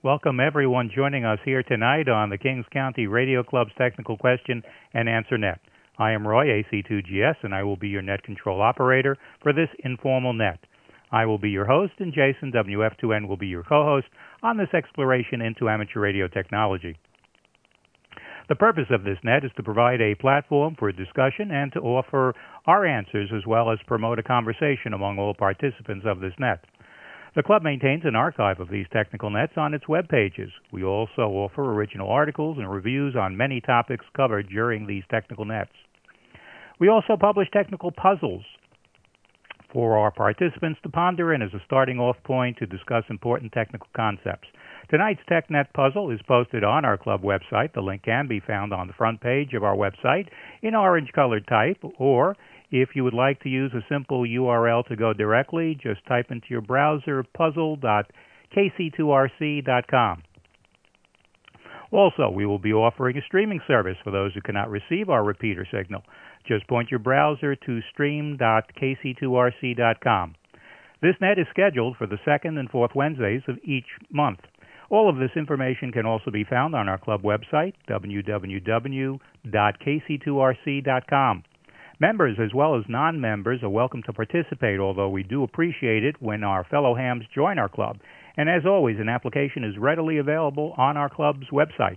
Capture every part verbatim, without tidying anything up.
Welcome everyone joining us here tonight on the Kings County Radio Club's Technical Question and Answer Net. I am Roy, A C two G S, and I will be your net control operator for this informal net. I will be your host, and Jason, W F two N, will be your co-host on this exploration into amateur radio technology. The purpose of this net is to provide a platform for discussion and to offer our answers as well as promote a conversation among all participants of this net. The club maintains an archive of these technical nets on its web pages. We also offer original articles and reviews on many topics covered during these technical nets. We also publish technical puzzles for our participants to ponder and as a starting off point to discuss important technical concepts. Tonight's TechNet puzzle is posted on our club website. The link can be found on the front page of our website in orange-colored type, or if you would like to use a simple U R L to go directly, just type into your browser puzzle dot k c two r c dot com. Also, we will be offering a streaming service for those who cannot receive our repeater signal. Just point your browser to stream dot k c two r c dot com. This net is scheduled for the second and fourth Wednesdays of each month. All of this information can also be found on our club website, w w w dot k c two r c dot com. Members as well as non-members are welcome to participate, although we do appreciate it when our fellow hams join our club. And as always, an application is readily available on our club's website.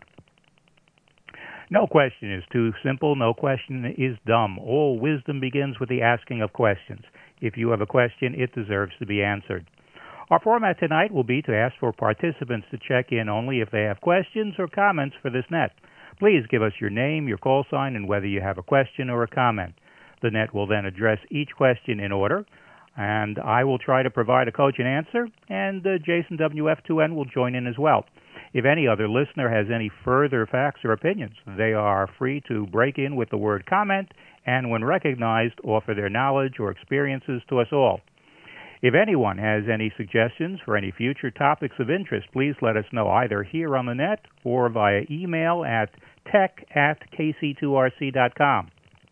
No question is too simple. No question is dumb. All wisdom begins with the asking of questions. If you have a question, it deserves to be answered. Our format tonight will be to ask for participants to check in only if they have questions or comments for this net. Please give us your name, your call sign, and whether you have a question or a comment. The net will then address each question in order, and I will try to provide a cogent answer, and uh, Jason, W F two N, will join in as well. If any other listener has any further facts or opinions, they are free to break in with the word comment, and when recognized, offer their knowledge or experiences to us all. If anyone has any suggestions for any future topics of interest, please let us know either here on the net or via email at tech at k c two r c dot com.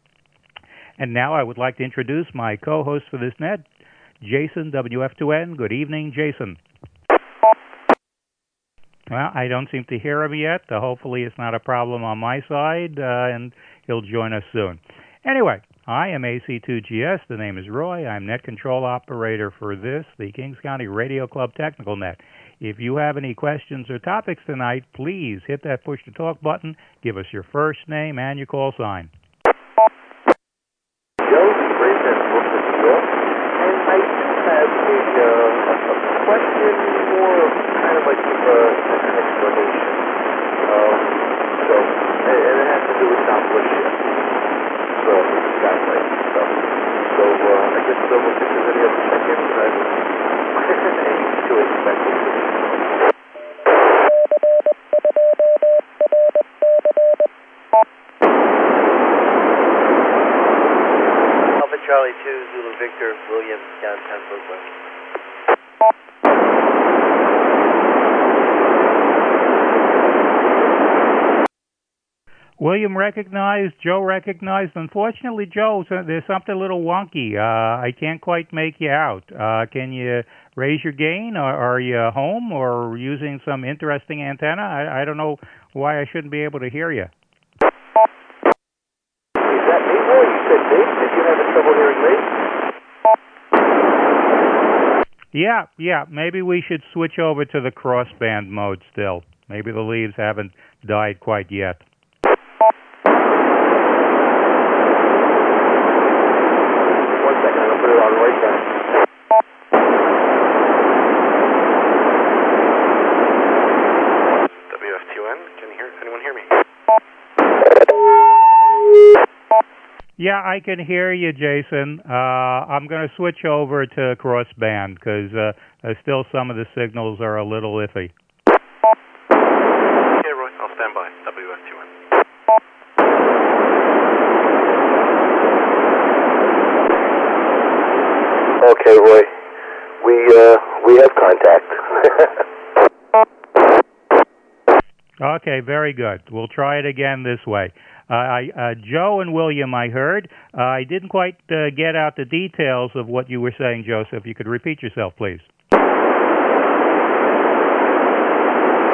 And now I would like to introduce my co-host for this net, Jason, W F two N. Good evening, Jason. Well, I don't seem to hear him yet. Uh, hopefully it's not a problem on my side, uh, and he'll join us soon. Anyway, I am A C two G S. The name is Roy. I'm net control operator for this, the Kings County Radio Club Technical Net. If you have any questions or topics tonight, please hit that push-to-talk button. Give us your first name and your call sign. And I do have a, uh, a question, more of kind of like uh, an explanation. Um, so, and, and it has to do with Southwest Shift. So, Skylight stuff. So, uh, I guess uh, we'll see if there's any other check-ins that I was to expect. Charlie two, Zulu Victor, William, downtown Brooklyn. William recognized, Joe recognized. Unfortunately, Joe, there's something a little wonky. Uh, I can't quite make you out. Uh, can you raise your gain? Or are you home or using some interesting antenna? I, I don't know why I shouldn't be able to hear you. Yeah, yeah, maybe we should switch over to the crossband mode still. Maybe the leaves haven't died quite yet. One second, I'll put it on right now. W F two N, can you hear, anyone hear me? Yeah, I can hear you, Jason. Uh, I'm going to switch over to crossband because uh, uh, still some of the signals are a little iffy. Okay, Roy, I'll stand by. W F two N. Okay, Roy. We uh, we have contact. Okay, very good. We'll try it again this way. Uh, I, uh, Joe and William, I heard. Uh, I didn't quite uh, get out the details of what you were saying, Joseph. You could repeat yourself, please.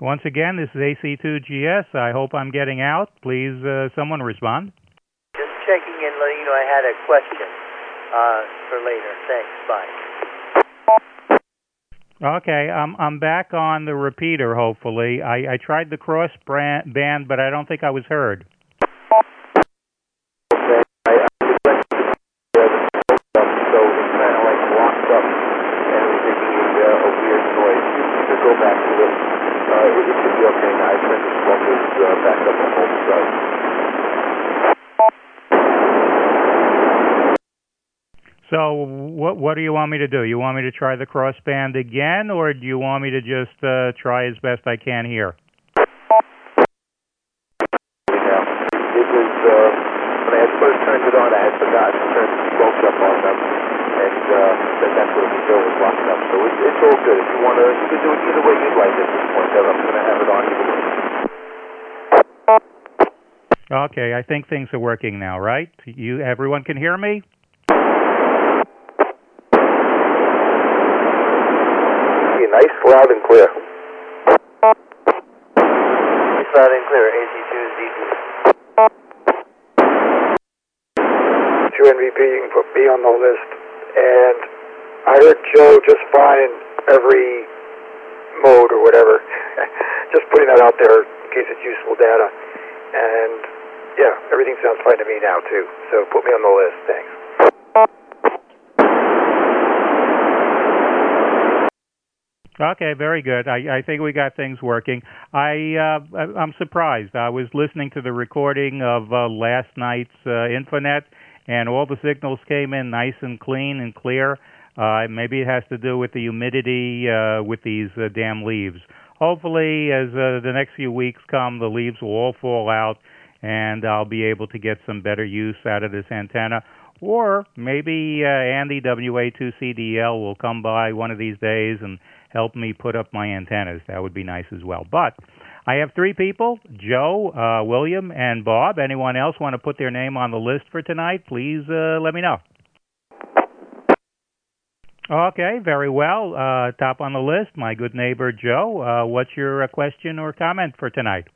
Once again, this is A C two G S. I hope I'm getting out. Please, uh, someone respond. Just checking in, letting you know I had a question uh, for later. Thanks. Bye. Okay, I'm I'm back on the repeater. Hopefully, I, I tried the cross brand, band, but I don't think I was heard. Okay, I actually went to the uh, so it kind of like locked up, and it was making a, uh, a weird noise. You can go back to it. Uh, it, it should be okay now. I turned the smokers uh, back up on both sides. So what what do you want me to do? You want me to try the crossband again, or do you want me to just uh, try as best I can here? Yeah. It was, uh, when I had first turned it on, I had forgotten to turn the smoke up on them, and uh, then that's what the door was locked up. So it, it's all good. If you want to, you can do it either way you'd like at this point. I'm going to have it on either way. Okay, I think things are working now, right? You, everyone can hear me? Nice, loud and clear. Nice, loud and clear. A C two Z D. two N V P, you can put me on the list. And I heard Joe just fine in every mode or whatever. Just putting that out there in case it's useful data. And yeah, everything sounds fine to me now too. So put me on the list. Thanks. Okay, very good. I, I think we got things working. I, uh, I'm surprised. I was listening to the recording of uh, last night's uh, Infonet, and all the signals came in nice and clean and clear. Uh, maybe it has to do with the humidity uh, with these uh, damn leaves. Hopefully, as uh, the next few weeks come, the leaves will all fall out, and I'll be able to get some better use out of this antenna. Or maybe uh, Andy, W A two C D L, will come by one of these days and help me put up my antennas. That would be nice as well. But I have three people, Joe, uh, William, and Bob. Anyone else want to put their name on the list for tonight? Please uh, let me know. Okay, very well. Uh, top on the list, my good neighbor Joe. Uh, what's your uh, question or comment for tonight?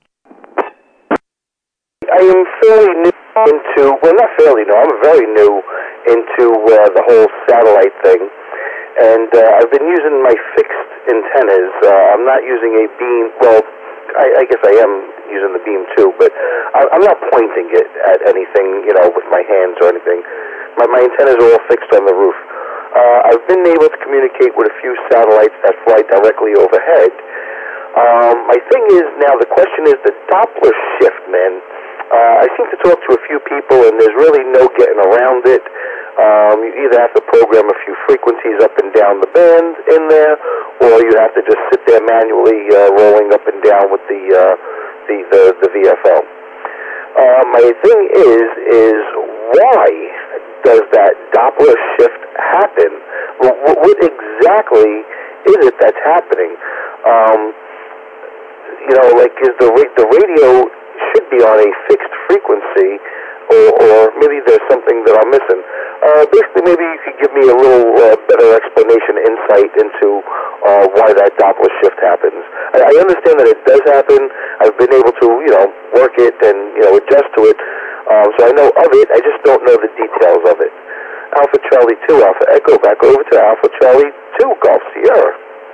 I am fairly new into, well, not fairly new, I'm very new into uh, the whole satellite thing. And uh, I've been using my fixed antennas. Uh, I'm not using a beam. Well, I, I guess I am using the beam too, but I, I'm not pointing it at anything, you know, with my hands or anything. My, my antennas are all fixed on the roof. Uh, I've been able to communicate with a few satellites that fly directly overhead. Um, my thing is now, the question is the Doppler shift, man. Uh, I seem to talk to a few people, and there's really no getting around it. Um, you either have to program a few frequencies up and down the band in there, or you have to just sit there manually uh, rolling up and down with the uh, the, the the V F L. Uh, my thing is is why does that Doppler shift happen? What, what exactly is it that's happening? Um, you know, like is the the radio should be on a fixed frequency, or, or maybe there's something that I'm missing. Uh, basically, maybe you could give me a little uh, better explanation, insight into uh, why that Doppler shift happens. I, I understand that it does happen. I've been able to, you know, work it and, you know, adjust to it. Um, so I know of it. I just don't know the details of it. Alpha Charlie two, Alpha Echo, back over to Alpha Charlie two, Golf Sierra.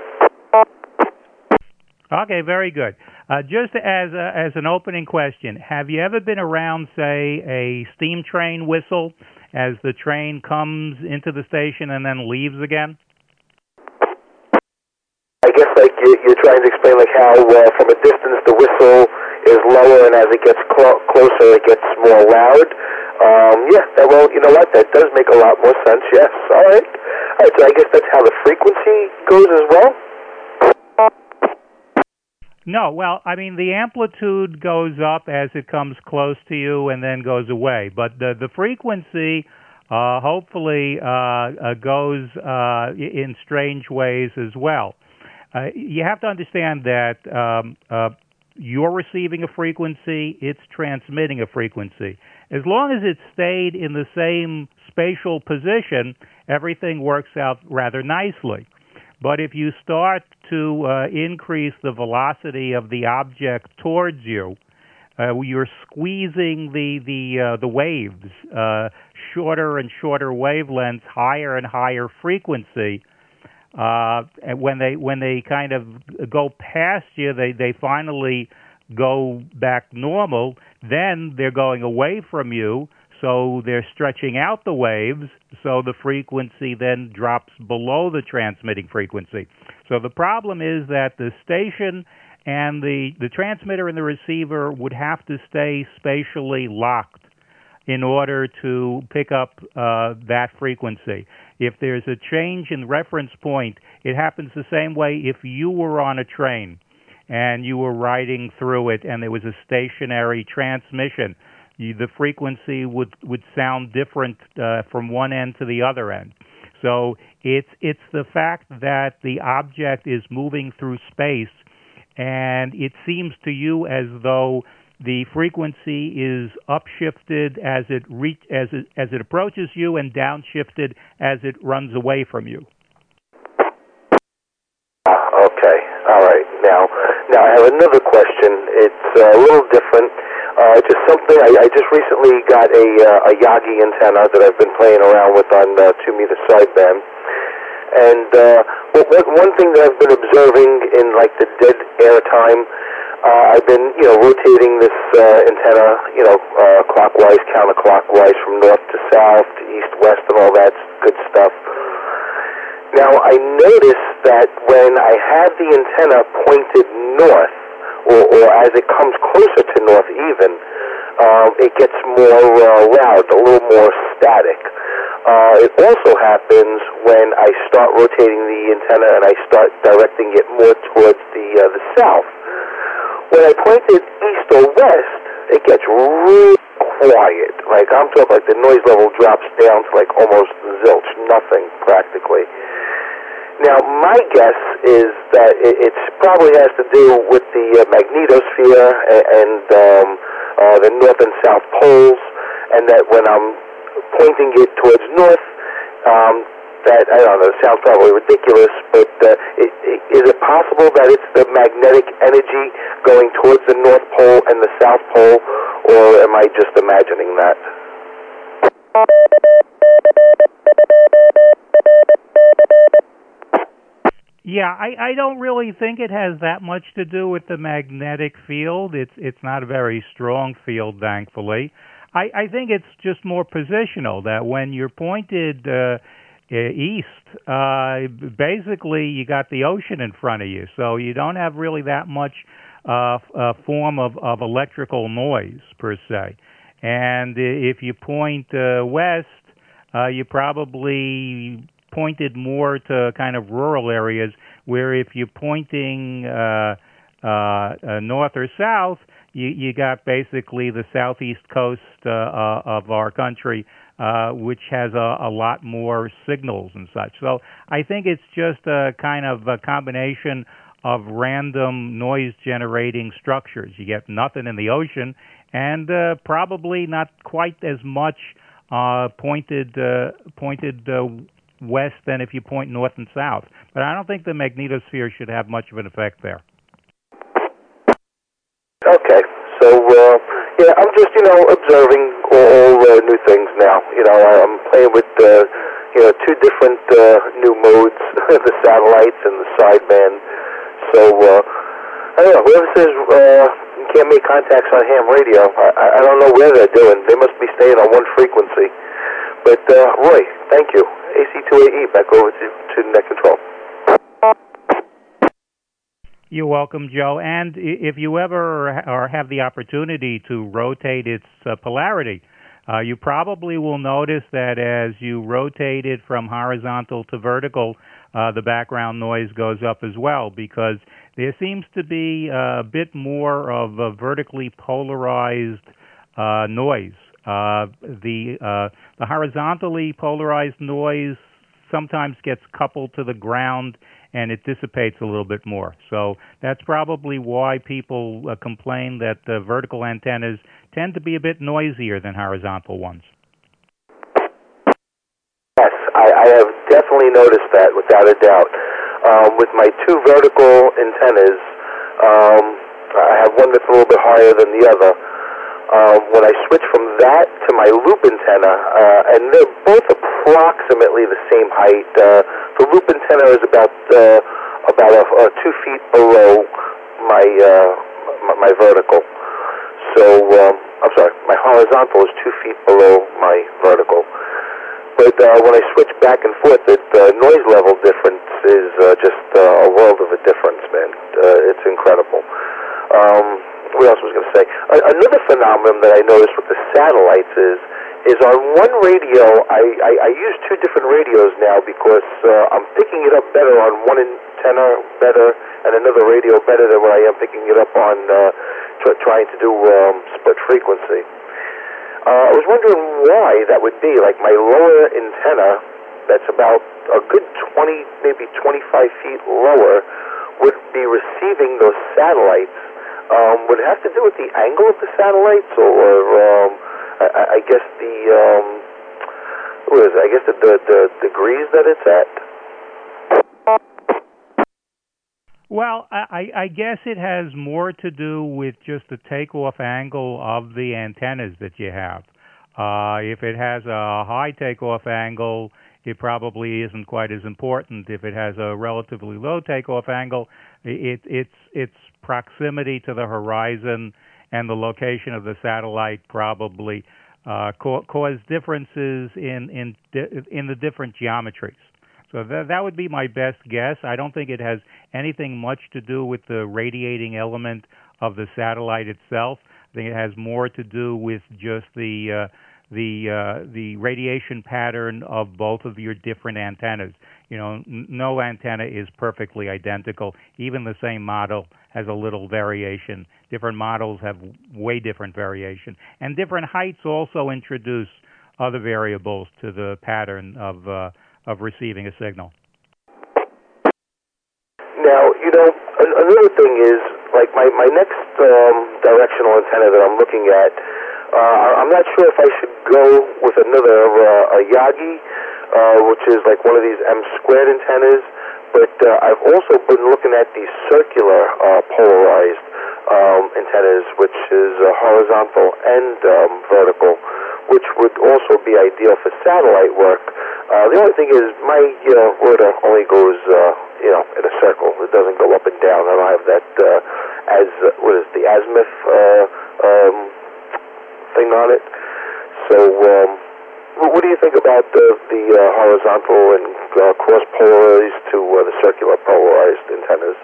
Okay, very good. Uh, just as a, as an opening question, have you ever been around, say, a steam train whistle as the train comes into the station and then leaves again? I guess like you, you're trying to explain like how uh, from a distance the whistle is lower, and as it gets clo- closer, it gets more loud. Um, yeah, that, well, you know what? That does make a lot more sense. Yes. All right. All right. So I guess that's how the frequency goes as well. No, well, I mean, the amplitude goes up as it comes close to you and then goes away. But the, the frequency uh, hopefully uh, uh, goes uh, in strange ways as well. Uh, you have to understand that um, uh, you're receiving a frequency, it's transmitting a frequency. As long as it stayed in the same spatial position, everything works out rather nicely. But if you start to uh, increase the velocity of the object towards you, uh, you're squeezing the the uh, the waves, uh, shorter and shorter wavelengths, higher and higher frequency. Uh, and when they when they kind of go past you, they they finally go back normal. Then they're going away from you, so they're stretching out the waves. So the frequency then drops below the transmitting frequency. So the problem is that the station and the the transmitter and the receiver would have to stay spatially locked in order to pick up uh, that frequency. If there's a change in reference point, it happens the same way if you were on a train and you were riding through it and there was a stationary transmission. You, the frequency would, would sound different uh, from one end to the other end. So it's, it's the fact that the object is moving through space, and it seems to you as though the frequency is upshifted as it reach as it as it approaches you, and downshifted as it runs away from you. Okay, all right. Now, now I have another question. It's uh, a little different. Uh, just something I, I just recently got a uh, a Yagi antenna that I've been playing around with on uh, two meter sideband. And uh, one, one thing that I've been observing in like the dead air time. Uh, I've been, you know, rotating this uh, antenna, you know, uh, clockwise, counterclockwise, from north to south, to east, west, and all that good stuff. Now, I noticed that when I have the antenna pointed north, or, or as it comes closer to north even, um, it gets more uh, loud, a little more static. Uh, it also happens when I start rotating the antenna and I start directing it more towards the uh, the south. When I point it east or west, it gets really quiet. Like, I'm talking like the noise level drops down to like almost zilch, nothing practically. Now, my guess is that it it's probably has to do with the uh, magnetosphere and, and um, uh, the north and south poles, and that when I'm pointing it towards north, um, that, I don't know, it sounds probably ridiculous, but uh, it, it, is it possible that it's the magnetic energy going towards the North Pole and the South Pole, or am I just imagining that? Yeah, I, I don't really think it has that much to do with the magnetic field. It's it's not a very strong field, thankfully. I, I think it's just more positional, that when you're pointed uh, east, uh, basically you got the ocean in front of you, so you don't have really that much uh, uh, form of, of electrical noise, per se. And if you point uh, west, uh, you probably pointed more to kind of rural areas, where if you're pointing uh, uh, uh, north or south, you, you got basically the southeast coast uh, uh, of our country, uh, which has a, a lot more signals and such. So I think it's just a kind of a combination of random noise-generating structures. You get nothing in the ocean, and uh, probably not quite as much uh, pointed uh, pointed uh, west than if you point north and south. But I don't think the magnetosphere should have much of an effect there. Okay, so uh, yeah, I'm just, you know, observing all, all uh, new things now. You know, I'm playing with uh, you know two different uh, new modes, the satellites and the sideband. So uh, I don't know. Whoever says uh, you can't make contacts on ham radio, I, I don't know where they're doing. They must be staying on one frequency. But uh, Roy, thank you. A C two A E, back over to, to Net Control. You're welcome, Joe. And if you ever or have the opportunity to rotate its uh, polarity, uh, you probably will notice that as you rotate it from horizontal to vertical, uh, the background noise goes up as well, because there seems to be a bit more of a vertically polarized uh, noise. Uh, the uh, the horizontally polarized noise sometimes gets coupled to the ground, and it dissipates a little bit more. So that's probably why people uh, complain that uh, vertical antennas tend to be a bit noisier than horizontal ones. Yes, I, I have definitely noticed that, without a doubt. um, with my two vertical antennas. Um, I have one that's a little bit higher than the other. Um, when I switch from that to my loop antenna, uh, and they're both approximately the same height. Uh, the loop antenna is about uh, about a, a two feet below my uh, my, my vertical. So um, I'm sorry, my horizontal is two feet below my vertical. But uh, when I switch back and forth, the uh, noise level difference is uh, just uh, a world of a difference, man. Uh, it's incredible. Um, what else was I going to say? A- another phenomenon that I noticed with the satellites is, is on one radio, I, I, I use two different radios now because uh, I'm picking it up better on one antenna better and another radio better than what I am picking it up on uh, tr- trying to do um, split frequency. Uh, I was wondering why that would be. Like my lower antenna, that's about a good twenty, maybe twenty-five feet lower, would be receiving those satellites. Um, would it have to do with the angle of the satellites, or um, I, I guess the um, what is it? I guess the, the, the degrees that it's at? Well, I, I guess it has more to do with just the takeoff angle of the antennas that you have. Uh, if it has a high takeoff angle, it probably isn't quite as important. If it has a relatively low takeoff angle, it, it's its proximity to the horizon and the location of the satellite probably uh, co- cause differences in in in the different geometries. So that that would be my best guess. I don't think it has anything much to do with the radiating element of the satellite itself. I think it has more to do with just the uh, the uh, the radiation pattern of both of your different antennas. You know, n- no antenna is perfectly identical. Even the same model has a little variation. Different models have way different variation, and different heights also introduce other variables to the pattern of uh, of receiving a signal. Now, you know, another thing is, like my, my next um, directional antenna that I'm looking at, uh, I'm not sure if I should go with another uh, a Yagi, uh, which is like one of these M squared antennas, but uh, I've also been looking at these circular uh, polarized um, antennas, which is uh, horizontal and um, vertical, which would also be ideal for satellite work. Uh, the only thing is, my uh, rotor only goes, uh, you know, in a circle. It doesn't go up and down. I don't have that uh, as uh, what is the azimuth uh, um, thing on it. So, um, what do you think about the, the uh, horizontal and uh, cross polarized to uh, the circular polarized antennas?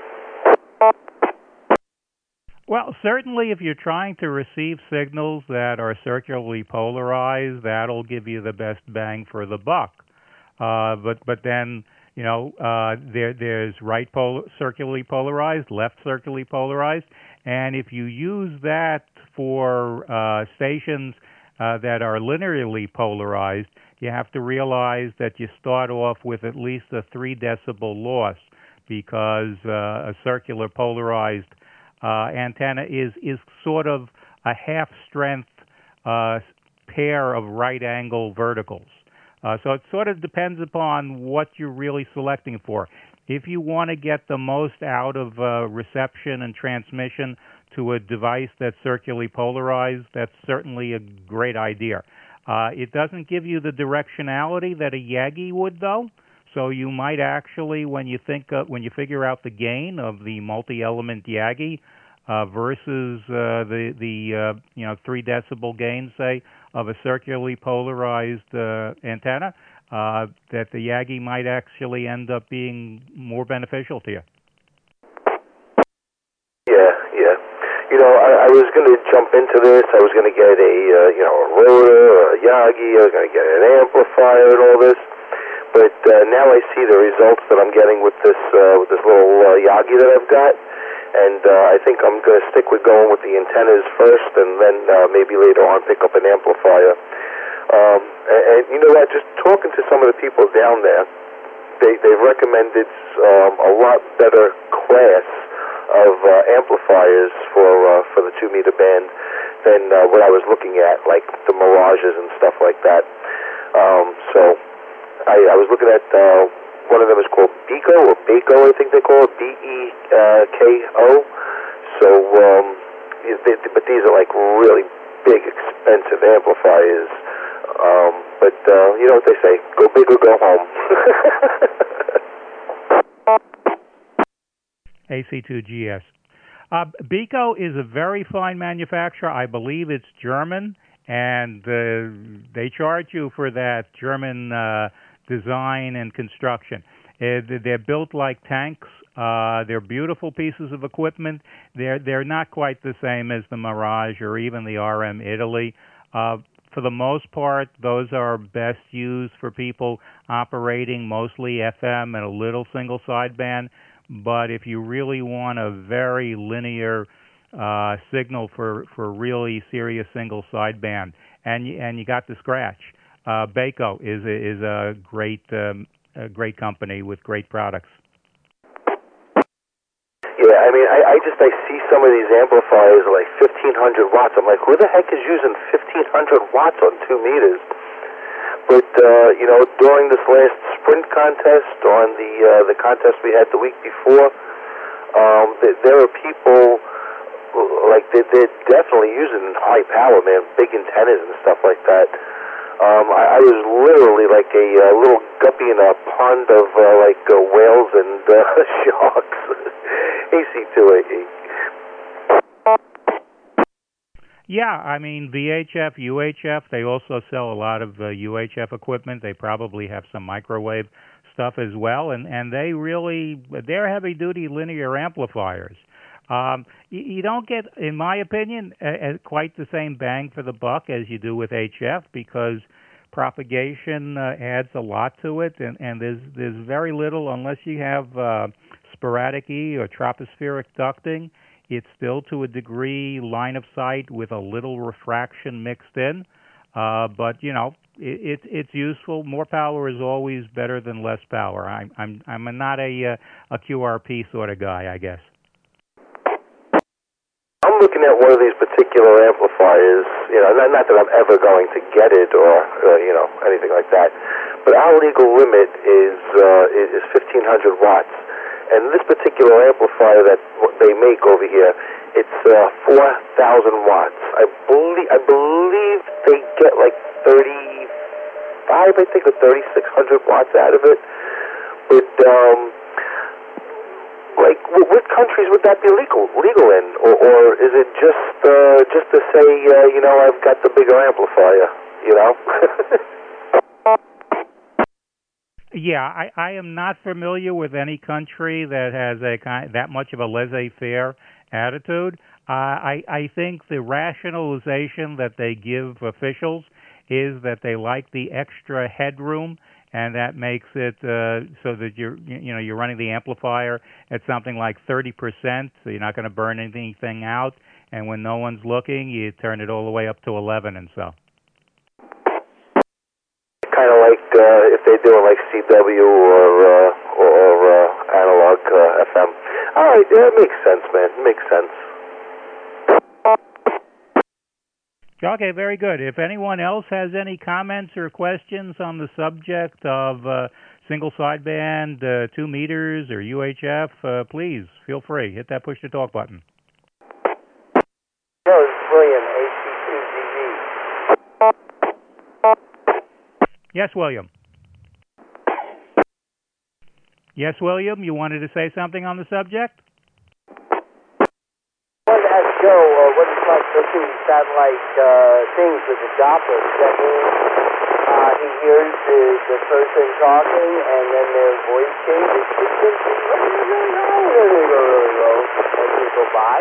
Well, certainly if you're trying to receive signals that are circularly polarized, that'll give you the best bang for the buck. Uh, but but then, you know, uh, there there's right pol- circularly polarized, left circularly polarized, and if you use that for uh, stations uh, that are linearly polarized, you have to realize that you start off with at least a three decibel loss because uh, a circular polarized Uh, antenna is is sort of a half-strength uh, pair of right-angle verticals. Uh, so it sort of depends upon what you're really selecting for. If you want to get the most out of uh, reception and transmission to a device that's circularly polarized, that's certainly a great idea. Uh, it doesn't give you the directionality that a Yagi would, though. So you might actually, when you think of, when you figure out the gain of the multi-element Yagi uh, versus uh, the the uh, you know three decibel gain, say, of a circularly polarized uh, antenna, uh, that the Yagi might actually end up being more beneficial to you. Yeah, yeah. You know, I, I was going to jump into this. I was going to get a uh, you know a rotor, a Yagi. I was going to get an amplifier and all this. But uh, now I see the results that I'm getting with this uh, with this little uh, Yagi that I've got, and uh, I think I'm going to stick with going with the antennas first, and then uh, maybe later on pick up an amplifier. Um, and, and you know what? Just talking to some of the people down there, they they've recommended um, a lot better class of uh, amplifiers for uh, for the two meter band than uh, what I was looking at, like the Mirages and stuff like that. Um, so. I, I was looking at uh, one of them is called Beko or Beko. Beko, I think they call it, B E K O. So, um, they, but these are like really big, expensive amplifiers. Um, but uh, you know what they say, go big or go home. A C two G S. Uh, Beko is a very fine manufacturer. I believe it's German, and uh, they charge you for that German uh, design and construction. Uh, they're built like tanks. Uh, they're beautiful pieces of equipment. They're they're not quite the same as the Mirage or even the R M Italy. Uh, for the most part, those are best used for people operating mostly F M and a little single sideband. But if you really want a very linear uh, signal for, for really serious single sideband, and you, and you got the scratch, uh, Beko is a, is a great um, a great company with great products. Yeah, I mean, I, I just I see some of these amplifiers are like fifteen hundred watts. I'm like, who the heck is using fifteen hundred watts on two meters? But, uh, you know, during this last sprint contest, on the uh, the contest we had the week before, um, th- there are people, like, they're, they're definitely using high power, man, big antennas and stuff like that. Um, I, I was literally like a uh, little guppy in a pond of, uh, like, uh, whales and uh, sharks. A C two A E. Yeah, I mean, V H F, U H F, they also sell a lot of uh, U H F equipment. They probably have some microwave stuff as well, and, and they really, they're heavy-duty linear amplifiers. Um, you, you don't get, in my opinion, a, a quite the same bang for the buck as you do with H F, because propagation uh, adds a lot to it, and, and there's, there's very little, unless you have uh, sporadic E or tropospheric ducting. It's still, to a degree, line of sight with a little refraction mixed in. Uh, but, you know, it, it, it's useful. More power is always better than less power. I'm, I'm, I'm not a, uh, a Q R P sort of guy, I guess. I'm looking at one of these particular amplifiers, you know, not, not that I'm ever going to get it or, uh, you know, anything like that. But our legal limit is, uh, is fifteen hundred watts. And this particular amplifier that they make over here, it's uh, four thousand watts. I believe I believe they get like thirty-five, I think, or thirty-six hundred watts out of it. But um, like, what countries would that be legal legal in, or, or is it just uh, just to say, uh, you know, I've got the bigger amplifier, you know? Yeah, I, I am not familiar with any country that has a kind, that much of a laissez-faire attitude. Uh, I, I think the rationalization that they give officials is that they like the extra headroom, and that makes it uh, so that you're you know you're running the amplifier at something like thirty percent, so you're not going to burn anything out. And when no one's looking, you turn it all the way up to eleven and so. Kind of like uh, if they're doing like C W or uh, or uh, analog uh, F M. All right, yeah, it makes sense, man. It makes sense. Okay, very good. If anyone else has any comments or questions on the subject of uh, single sideband, uh, two meters, or U H F, uh, please feel free. Hit that push to talk button. No, it's William, A C two G G. Yes, William. Yes, William, you wanted to say something on the subject? I wanted to ask Joe, uh, what it's like looking at satellite uh, things with the Doppler. Does that mean uh, he hears the, the person talking and then their voice changes frequency? There they go, there they go, as they go by?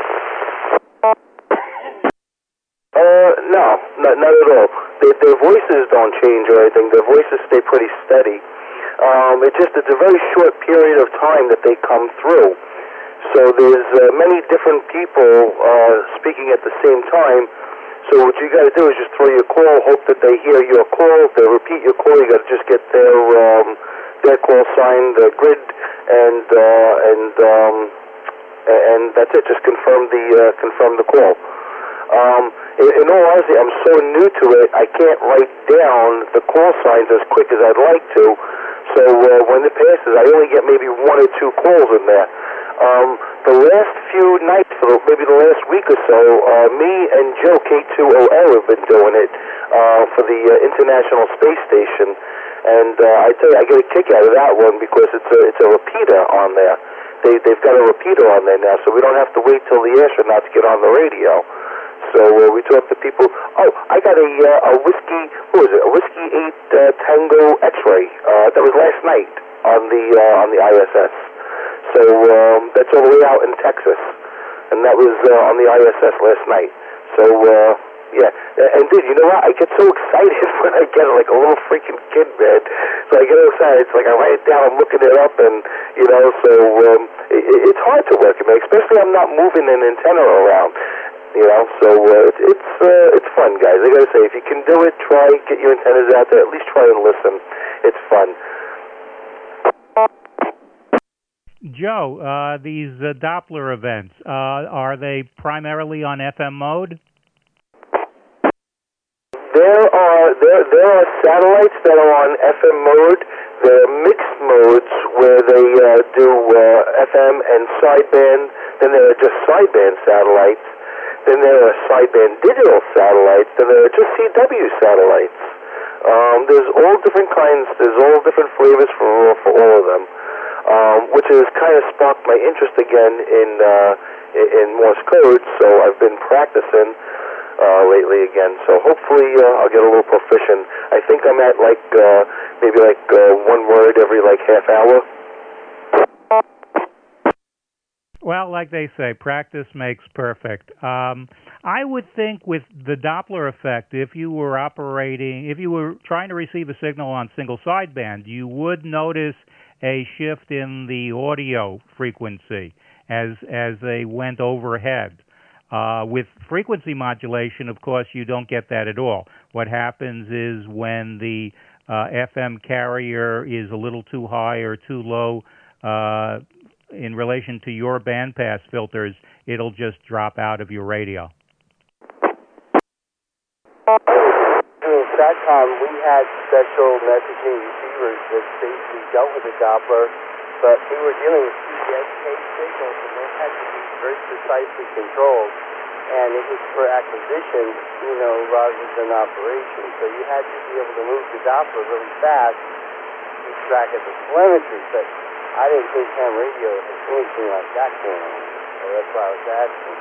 Uh, no, not, not at all. Their, their voices don't change or anything. Their voices stay pretty steady. Um, it's just it's a very short period of time that they come through. So there's uh, many different people uh, speaking at the same time. So what you got to do is just throw your call, hope that they hear your call. If they repeat your call, you got to just get their um, their call signed, uh, grid, and uh, and um, and that's it. Just confirm the uh, confirm the call. Um, in, in all honesty, I'm so new to it, I can't write down the call signs as quick as I'd like to. So uh, when it passes, I only get maybe one or two calls in there. Um, the last few nights, for the, maybe the last week or so, uh, me and Joe K two O L have been doing it uh, for the uh, International Space Station, and uh, I tell you, I get a kick out of that one because it's a it's a repeater on there. They they've got a repeater on there now, so we don't have to wait till the astronauts get on the radio. So uh, we talk to people. Oh, I got a uh, a whiskey. What was it? A whiskey eight uh, Tango X-ray. Uh, that was last night on the uh, on the I S S. So um, that's all the way out in Texas, and that was uh, on the I S S last night. So uh, yeah, and dude, you know what? I get so excited when I get it, like a little freaking kid, man. So I get excited. It's like I write it down, I'm looking it up, and you know, so um, it, it's hard to work it, man. Especially I'm not moving an antenna around. You know, so uh, it's it's, uh, it's fun, guys. I gotta say, if you can do it, try get your antennas out there. At least try and listen. It's fun. Joe, uh, these uh, Doppler events, uh, are they primarily on F M mode? There are there there are satellites that are on F M mode. There are mixed modes where they uh, do uh, F M and sideband. Then there are just sideband satellites. Then there are sideband digital satellites. Then there are just C W satellites. Um, there's all different kinds. There's all different flavors for for all of them. Um, which has kind of sparked my interest again in uh, in Morse code. So I've been practicing uh, lately again. So hopefully uh, I'll get a little proficient. I think I'm at like uh, maybe like uh, one word every like half hour. Well, like they say, practice makes perfect. Um, I would think with the Doppler effect, if you were operating, if you were trying to receive a signal on single sideband, you would notice a shift in the audio frequency as as they went overhead. Uh, with frequency modulation, of course, you don't get that at all. What happens is when the uh, F M carrier is a little too high or too low uh, in relation to your bandpass filters, it'll just drop out of your radio. SATCOM, we had special messaging receivers that basically dealt with the Doppler, but we were dealing with C D S K signals, and they had to be very precisely controlled, and it was for acquisition, you know, rather than operation. So you had to be able to move the Doppler really fast to keep track of the telemetry, but I didn't think ham radio had anything like that going on, so that's why I was asking.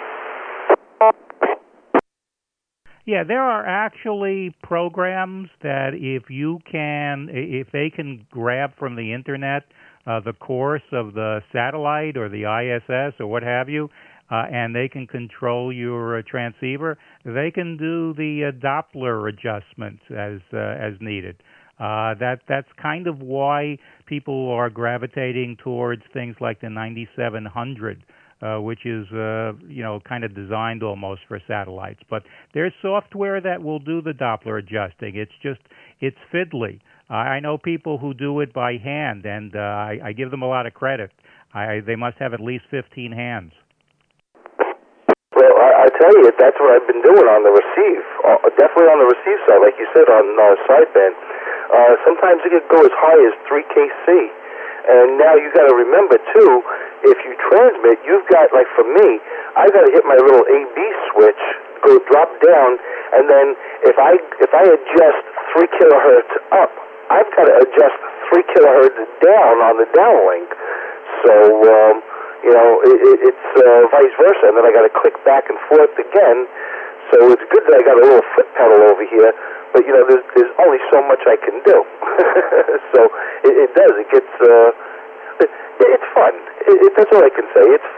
Yeah, there are actually programs that if you can, if they can grab from the internet uh, the course of the satellite or the I S S or what have you, uh, and they can control your uh, transceiver, they can do the uh, Doppler adjustments as uh, as needed. Uh, that that's kind of why people are gravitating towards things like the ninety-seven hundred. Uh, which is, uh, you know, kind of designed almost for satellites. But there's software that will do the Doppler adjusting. It's just, it's fiddly. Uh, I know people who do it by hand, and uh, I, I give them a lot of credit. I, they must have at least fifteen hands. Well, I, I tell you, that's what I've been doing on the receive. Uh, definitely on the receive side, like you said, on uh, sideband. Uh, sometimes it could go as high as three K C. And now you got to remember, too, if you transmit, you've got, like for me, I've got to hit my little A B switch, go drop down, and then if I if I adjust three kilohertz up, I've got to adjust three kilohertz down on the downlink. So, um, you know, it, it, it's uh, vice versa, and then I got to click back and forth again. So it's good that I got a little foot pedal over here, but, you know, there's, there's only so much I can do. So it, it does. It gets, uh, it, it's fun. It, it, that's all I can say. It's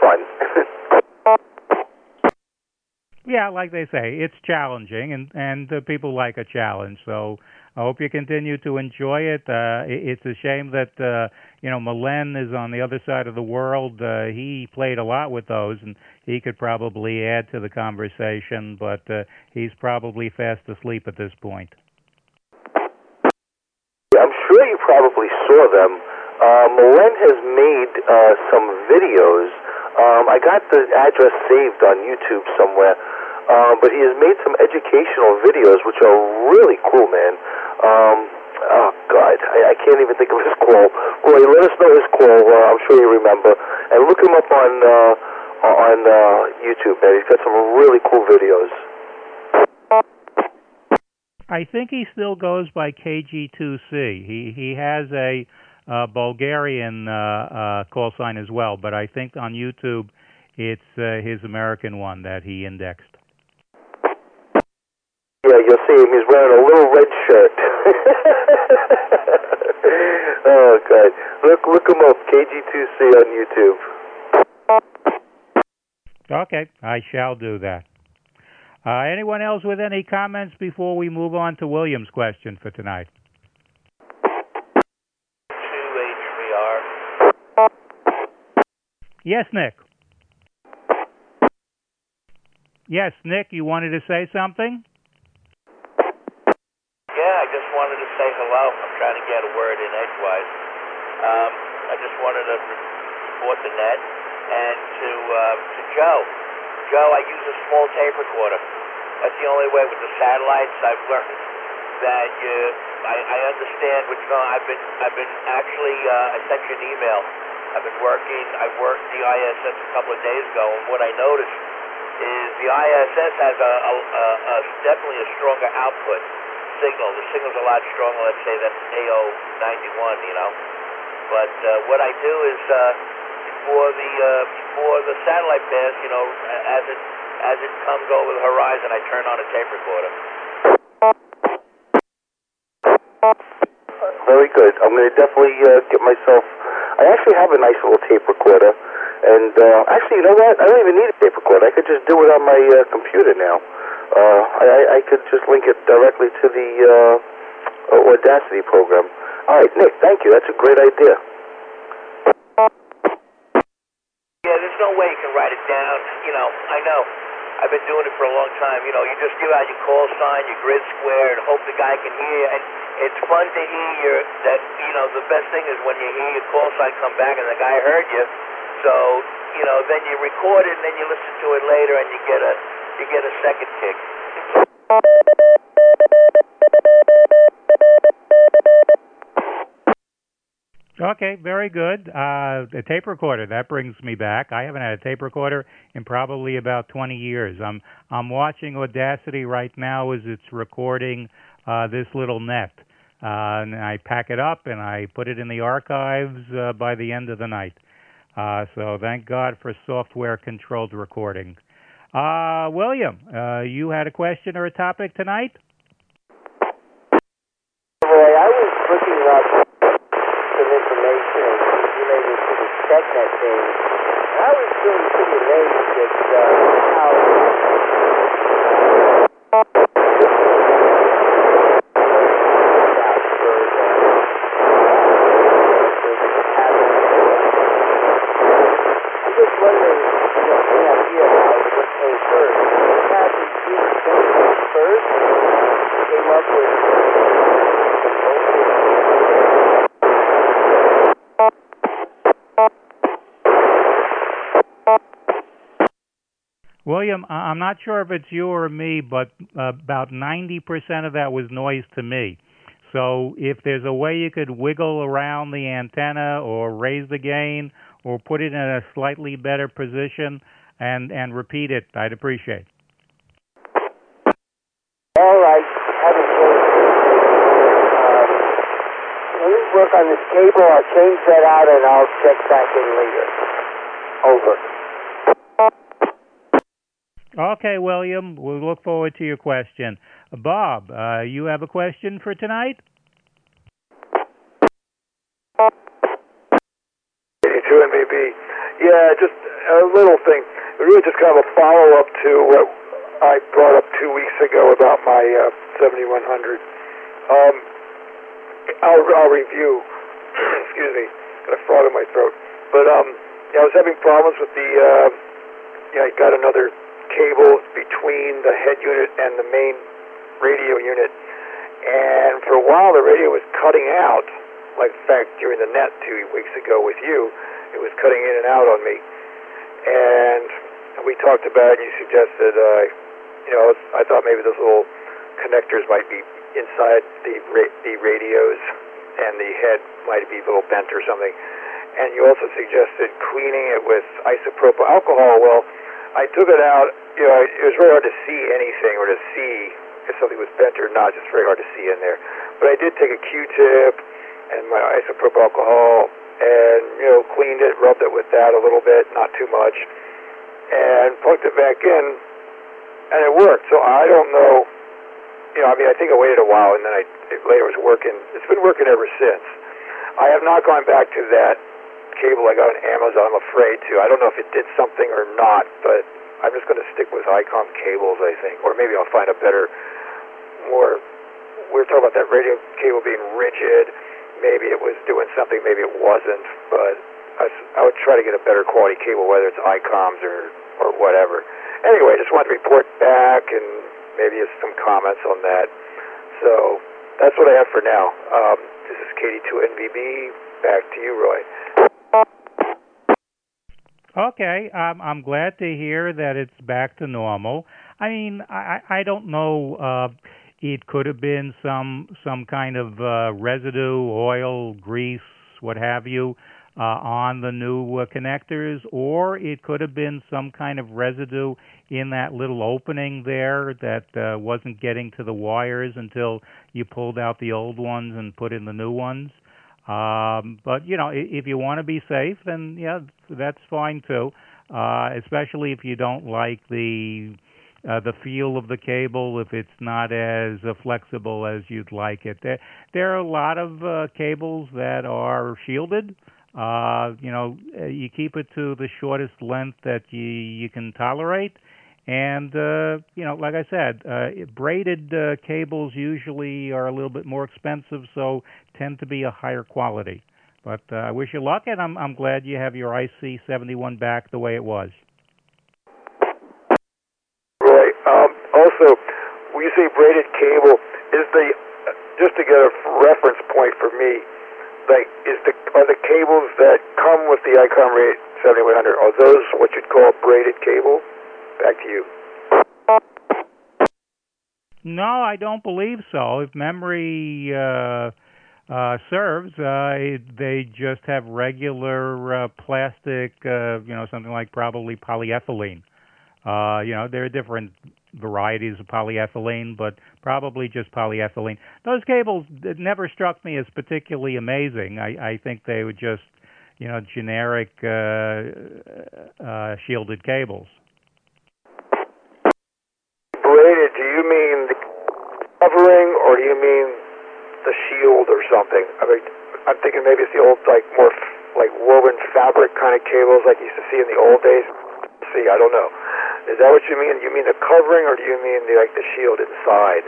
fun. Yeah, like they say, it's challenging, and, and uh, people like a challenge. So I hope you continue to enjoy it. Uh, it it's a shame that, uh, you know, Malen is on the other side of the world. Uh, he played a lot with those, and he could probably add to the conversation, but uh, he's probably fast asleep at this point. I'm sure you probably saw them. Uh, Malen has made uh, some videos. Um, I got the address saved on YouTube somewhere, uh, but he has made some educational videos, which are really cool, man. Um, Oh, God, I, I can't even think of his call. Roy, let us know his call. Uh, I'm sure you remember. And look him up on uh, on uh, YouTube, man. He's got some really cool videos. I think he still goes by K G two C. He he has a uh, Bulgarian uh, uh, call sign as well, but I think on YouTube it's uh, his American one that he indexed. Yeah, you'll see him. He's wearing a little red shirt. Oh, God. Look, look him up, K G two C on YouTube. Okay, I shall do that. Uh, anyone else with any comments before we move on to William's question for tonight? two H three R. Yes, Nick. Yes, Nick, you wanted to say something? Yeah, I just wanted to say hello. I'm trying to get a word in edgewise. Um, I just wanted to report the net. And to, uh, to Joe. Joe, I use a small tape recorder. That's the only way with the satellites. I've learned that you, I, I understand what's going on. I've been, I've been actually, uh, I sent you an email. I've been working, I worked the I S S a couple of days ago, and what I noticed is the I S S has a, a, a, a definitely a stronger output signal. The signal's a lot stronger, let's say, than A O ninety-one, you know. But uh, what I do is, uh, for the uh, for the satellite pass, you know, as it as it comes over the horizon, I turn on a tape recorder. Very good. I'm going to definitely uh, get myself. I actually have a nice little tape recorder, and uh, actually, you know what? I don't even need a tape recorder. I could just do it on my uh, computer now. Uh, I, I could just link it directly to the uh, Audacity program. All right, Nick. Thank you. That's a great idea. Yeah, there's no way you can write it down. You know, I know. I've been doing it for a long time. You know, you just give out your call sign, your grid square, and hope the guy can hear you. And it's fun to hear your, that, you know, the best thing is when you hear your call sign come back and the guy heard you. So, you know, then you record it and then you listen to it later and you get a, you get a second kick. Okay, very good. Uh, the tape recorder, that brings me back. I haven't had a tape recorder in probably about twenty years. I'm I'm watching Audacity right now as it's recording uh, this little net. Uh, and I pack it up and I put it in the archives uh, by the end of the night. Uh, so thank God for software-controlled recording. Uh, William, uh, you had a question or a topic tonight? Roy, I was looking up some information related to the SecNet thing. And I was really pretty amazed at uh, how I'm just wondering, you know, any idea how it came first. What happened to the SecNet first? Came up with William, I'm not sure if it's you or me, but uh, about ninety percent of that was noise to me. So if there's a way you could wiggle around the antenna or raise the gain or put it in a slightly better position and, and repeat it, I'd appreciate it. All right, haven't changed it. Um, let me work on this cable. I'll change that out and I'll check back in later. Over. Okay, William, we'll look forward to your question. Bob, uh, you have a question for tonight? eighty-two M B B. Yeah, just a little thing. Really just kind of a follow-up to what I brought up two weeks ago about my uh, seventy-one hundred. Um, I'll, I'll review. Excuse me. Got a frog in my throat. But um, yeah, I was having problems with the, uh, yeah, I got another cable between the head unit and the main radio unit, and for a while the radio was cutting out. Like, in fact, during the net two weeks ago with you, it was cutting in and out on me. And we talked about it, and you suggested, uh, you know, I thought maybe those little connectors might be inside the ra- the radios, and the head might be a little bent or something. And you also suggested cleaning it with isopropyl alcohol. Well, I took it out. You know, it was very hard to see anything or to see if something was bent or not. It's very hard to see in there. But I did take a Q-tip and my isopropyl alcohol and, you know, cleaned it, rubbed it with that a little bit, not too much, and plugged it back in, and it worked. So I don't know. You know, I mean, I think I waited a while, and then I it later was working. It's been working ever since. I have not gone back to that cable I got on Amazon, I'm afraid to. I don't know if it did something or not, but I'm just going to stick with ICOM cables, I think. Or maybe I'll find a better, more, we were talking about that radio cable being rigid. Maybe it was doing something, maybe it wasn't, but I, I would try to get a better quality cable, whether it's ICOMs or, or whatever. Anyway, I just wanted to report back and maybe some comments on that. So that's what I have for now. Um, this is K D two N V B. Back to you, Roy. Okay, um, I'm glad to hear that it's back to normal. I mean, I, I don't know. Uh, it could have been some some kind of uh, residue, oil, grease, what have you, uh, on the new uh, connectors, or it could have been some kind of residue in that little opening there that uh, wasn't getting to the wires until you pulled out the old ones and put in the new ones. Um, but, you know, if you want to be safe, then, yeah, that's fine, too, uh, especially if you don't like the uh, the feel of the cable, if it's not as uh, flexible as you'd like it. There, there are a lot of uh, cables that are shielded. Uh, you know, you keep it to the shortest length that you, you can tolerate. And, uh, you know, like I said, uh, braided uh, cables usually are a little bit more expensive, so tend to be a higher quality. But uh, I wish you luck, and I'm, I'm glad you have your I C seventy-one back the way it was. Right. Um, also, when you say braided cable, is the, just to get a reference point for me, like, is the are the cables that come with the ICOM Rate seventy-one hundred, are those what you'd call braided cable? Back to you. No, I don't believe so. If memory uh, uh, serves, uh, they just have regular uh, plastic, uh, you know, something like probably polyethylene. Uh, you know, there are different varieties of polyethylene, but probably just polyethylene. Those cables it never struck me as particularly amazing. I, I think they were just, you know, generic uh, uh, shielded cables. Braided, do you mean the covering or do you mean the shield or something? I mean, I'm thinking maybe it's the old, like, more f- like woven fabric kind of cables like you used to see in the old days. See, I don't know. Is that what you mean? You mean the covering or do you mean the, like the shield inside?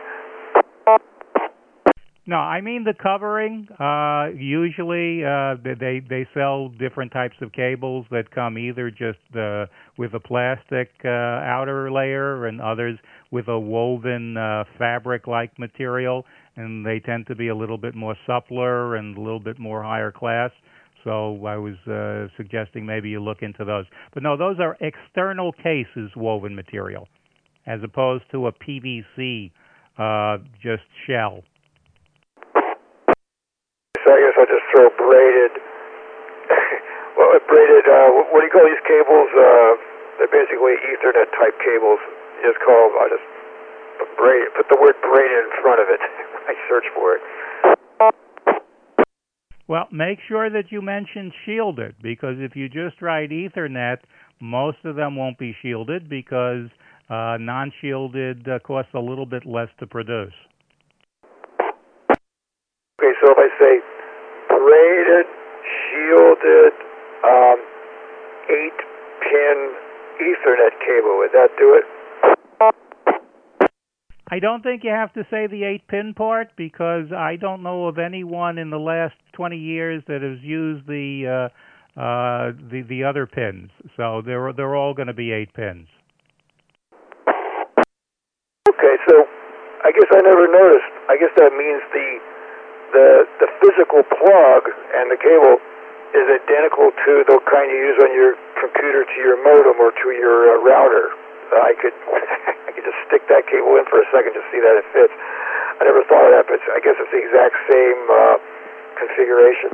No, I mean the covering. Uh, usually, uh, they they sell different types of cables that come either just uh, with a plastic uh, outer layer, and others with a woven uh, fabric-like material, and they tend to be a little bit more suppler and a little bit more higher class. So I was uh, suggesting maybe you look into those. But no, those are external cases woven material, as opposed to a P V C uh, just shell. So I guess I'll just throw braided, well, braided, uh, what do you call these cables? Uh, they're basically Ethernet type cables. You just call them, I'll just put, braid, put the word braided in front of it when I search for it. Well, make sure that you mention shielded, because if you just write Ethernet, most of them won't be shielded because uh, non-shielded uh, costs a little bit less to produce. Okay, so if I say braided, shielded, um, eight-pin Ethernet cable, would that do it? I don't think you have to say the eight-pin part, because I don't know of anyone in the last twenty years that has used the uh, uh, the the other pins. So they're they're all going to be eight pins. Okay, so I guess I never noticed. I guess that means the the the physical plug and the cable is identical to the kind you use on your computer to your modem or to your uh, router. I could I could just stick that cable in for a second to see that it fits. I never thought of that, but I guess it's the exact same uh, configuration.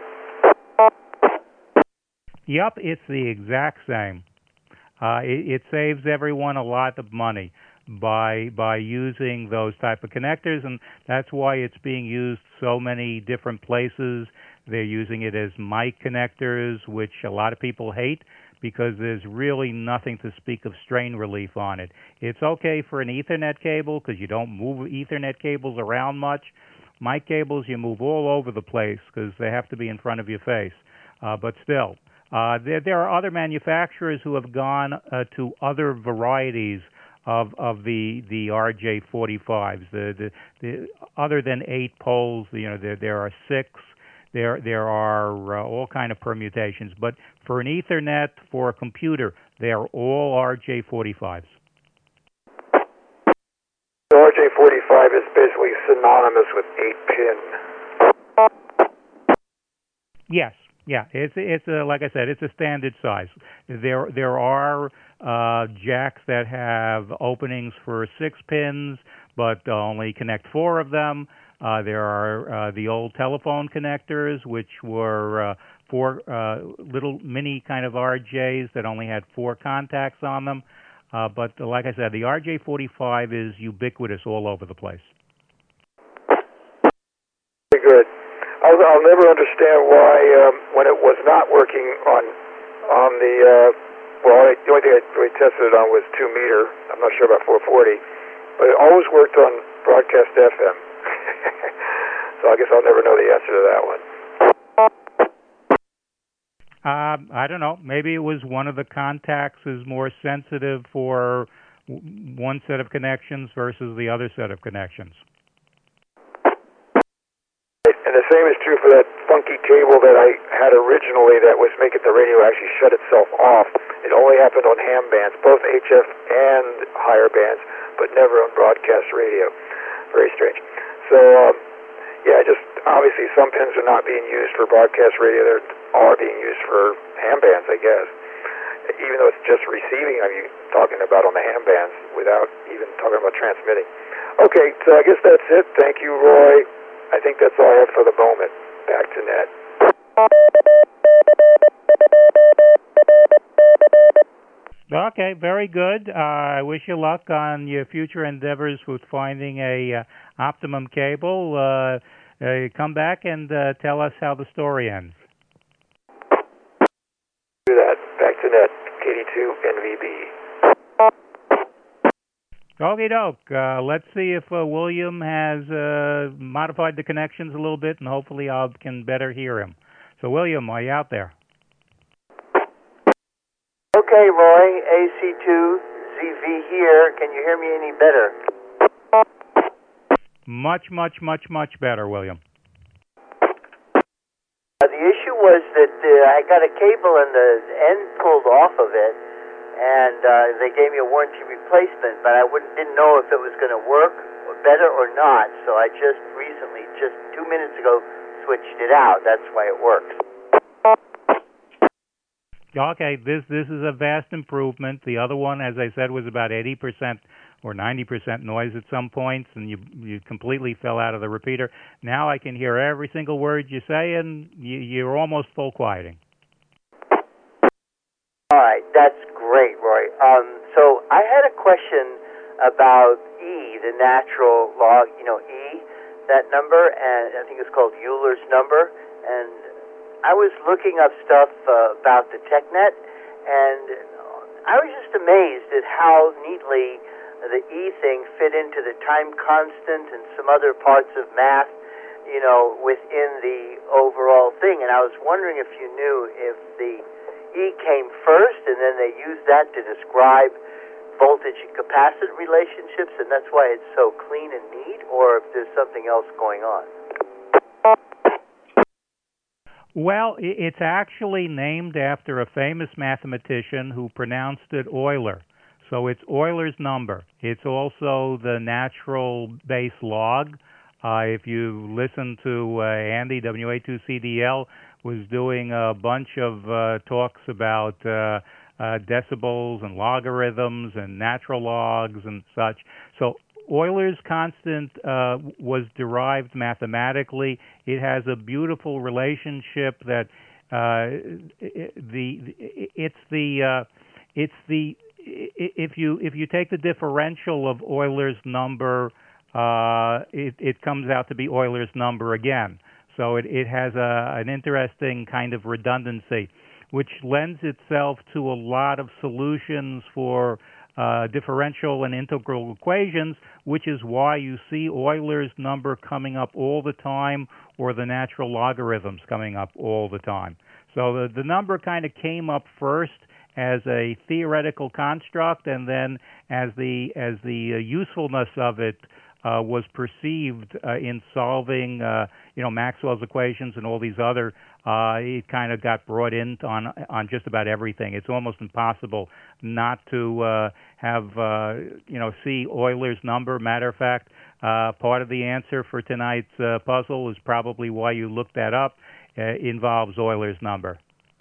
Yep, it's the exact same. Uh, it, it saves everyone a lot of money by by using those type of connectors, and that's why it's being used so many different places. They're using it as mic connectors, which a lot of people hate because there's really nothing to speak of strain relief on it. It's okay for an Ethernet cable because you don't move Ethernet cables around much. Mic cables, you move all over the place because they have to be in front of your face. Uh, but still, uh, there, there are other manufacturers who have gone uh, to other varieties of of the the R J forty-fives. The, the the other than eight poles, you know, there there are six. There there are uh, all kind of permutations. But for an Ethernet, for a computer, they are all R J forty-fives. The R J forty-five is basically synonymous with eight pin. Yes, yeah. It's it's a, like I said, it's a standard size. There there are uh, jacks that have openings for six pins, but only connect four of them. Uh, there are uh, the old telephone connectors, which were uh, four uh, little mini kind of R Js that only had four contacts on them. Uh, but uh, like I said, the R J forty-five is ubiquitous all over the place. Very good. I'll, I'll never understand why um, when it was not working on on the uh, well, the only thing I really tested it on was two meter. I'm not sure about four forty, but it always worked on broadcast F M. So I guess I'll never know the answer to that one. Uh, I don't know. Maybe it was one of the contacts is more sensitive for one set of connections versus the other set of connections. And the same is true for that funky cable that I had originally that was making the radio actually shut itself off. It only happened on ham bands, both H F and higher bands, but never on broadcast radio. Very strange. So, um, yeah, just obviously some pins are not being used for broadcast radio. They are being used for ham bands, I guess. Even though it's just receiving, I mean, talking about on the ham bands without even talking about transmitting. Okay, so I guess that's it. Thank you, Roy. I think that's all I have for the moment. Back to Ned. Okay, very good. Uh, I wish you luck on your future endeavors with finding a uh, optimum cable. Uh, uh, come back and uh, tell us how the story ends. Do that. Back to Ned. K D two N V B. Okie doke. Uh, let's see if uh, William has uh, modified the connections a little bit, and hopefully I can better hear him. So, William, are you out there? Okay, Roy, A C two Z V here. Can you hear me any better? Much, much, much, much better, William. Uh, the issue was that uh, I got a cable and the end pulled off of it, and uh, they gave me a warranty replacement, but I wouldn't, didn't know if it was going to work better or not, so I just recently, just two minutes ago, switched it out. That's why it works. Okay, this this is a vast improvement. The other one, as I said, was about eighty percent or ninety percent noise at some points, and you you completely fell out of the repeater. Now I can hear every single word you say, and you, you're almost full quieting. All right, that's great, Roy. Um, so I had a question about E, the natural log, you know, E, that number, and I think it's called Euler's number, and I was looking up stuff uh, about the TechNet, and I was just amazed at how neatly the E thing fit into the time constant and some other parts of math, you know, within the overall thing. And I was wondering if you knew if the E came first, and then they used that to describe voltage and capacitance relationships, and that's why it's so clean and neat, or if there's something else going on. Well, it's actually named after a famous mathematician who pronounced it Euler. So it's Euler's number. It's also the natural base log. Uh, if you listen to uh, Andy, W A two C D L was doing a bunch of uh, talks about uh, uh, decibels and logarithms and natural logs and such. So Euler's constant uh, was derived mathematically. It has a beautiful relationship that uh, the it's the uh, it's the if you if you take the differential of Euler's number, uh, it, it comes out to be Euler's number again. So it, it has a, an interesting kind of redundancy, which lends itself to a lot of solutions for uh, differential and integral equations, which is why you see Euler's number coming up all the time, or the natural logarithms coming up all the time. So the, the number kind of came up first as a theoretical construct, and then as the as the uh, usefulness of it uh, was perceived uh, in solving uh, you know Maxwell's equations and all these other, uh, it kind of got brought in on on just about everything. It's almost impossible not to uh, have uh, you know see Euler's number. Matter of fact, uh, part of the answer for tonight's uh, puzzle is probably why you looked that up. Uh, involves Euler's number.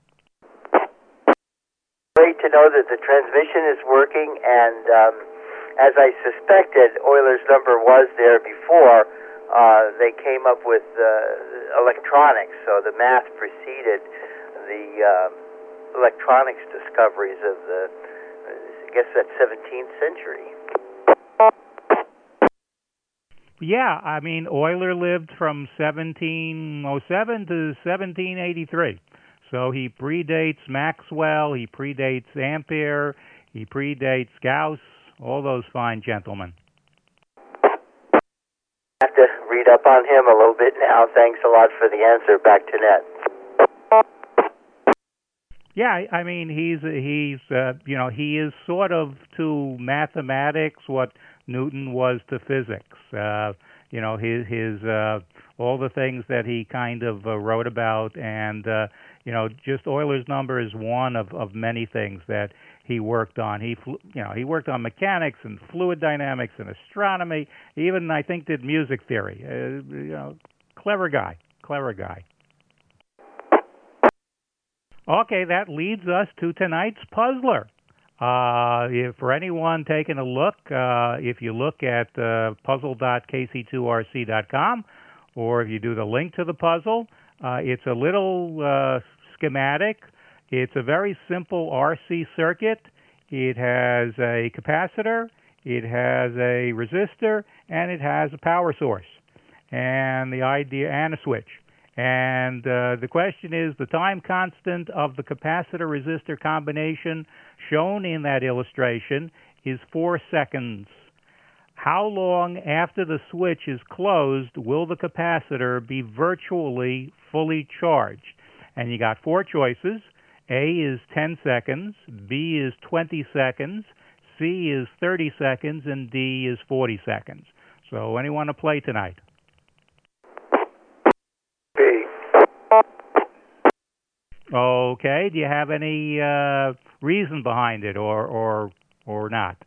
Great to know that the transmission is working, and um, as I suspected, Euler's number was there before uh, they came up with uh, electronics, so the math preceded the uh, electronics discoveries of the, I guess that seventeenth century. Yeah, I mean, Euler lived from seventeen oh seven to seventeen eighty-three. So he predates Maxwell, he predates Ampere, he predates Gauss, all those fine gentlemen. I have to read up on him a little bit now. Thanks a lot for the answer. Back to net. Yeah, I mean, he's, he's uh, you know, he is sort of to mathematics what Newton was to physics. Uh, you know, his, his uh, all the things that he kind of uh, wrote about, and uh, you know, just Euler's number is one of, of many things that he worked on. He, fl- you know, he worked on mechanics and fluid dynamics and astronomy. He even, I think, did music theory. Uh, you know, clever guy, clever guy. Okay, that leads us to tonight's puzzler. Uh, if, for anyone taking a look, uh, if you look at uh, puzzle dot k c two r c dot com, or if you do the link to the puzzle, uh, it's a little uh, schematic. It's a very simple R C circuit. It has a capacitor, it has a resistor, and it has a power source, and the idea and a switch. And uh, the question is, the time constant of the capacitor-resistor combination shown in that illustration is four seconds. How long after the switch is closed will the capacitor be virtually fully charged? And you got four choices. A is ten seconds, B is twenty seconds, C is thirty seconds, and D is forty seconds. So anyone to play tonight? Okay. Do you have any uh, reason behind it, or or or not?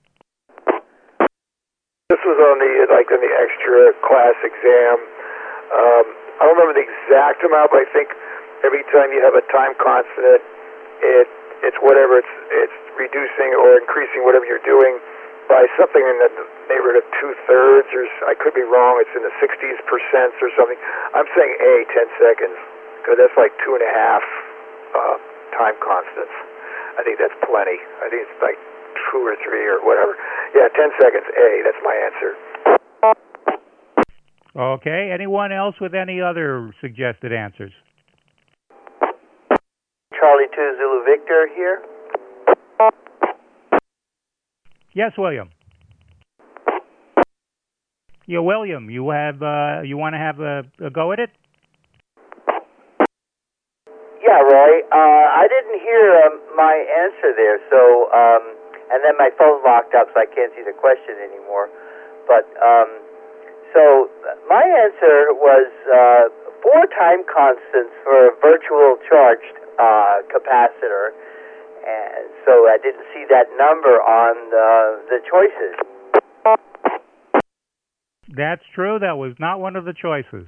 This was on the like on the extra class exam. Um, I don't remember the exact amount, but I think every time you have a time constant, it it's whatever it's it's reducing or increasing whatever you're doing by something in the neighborhood of two thirds, or I could be wrong. It's in the sixties percent or something. I'm saying A, ten seconds. Because that's like two and a half uh, time constants. I think that's plenty. I think it's like two or three or whatever. Yeah, ten seconds, A. That's my answer. Okay. Anyone else with any other suggested answers? Charlie two Zulu Victor here. Yes, William. Yeah, William, you have uh, you want to have a, a go at it? Yeah, Roy. Uh, I didn't hear um, my answer there, so um, and then my phone locked up, so I can't see the question anymore. But um, so my answer was uh, four time constants for a virtual charged uh, capacitor, and so I didn't see that number on uh, the choices. That's true. That was not one of the choices.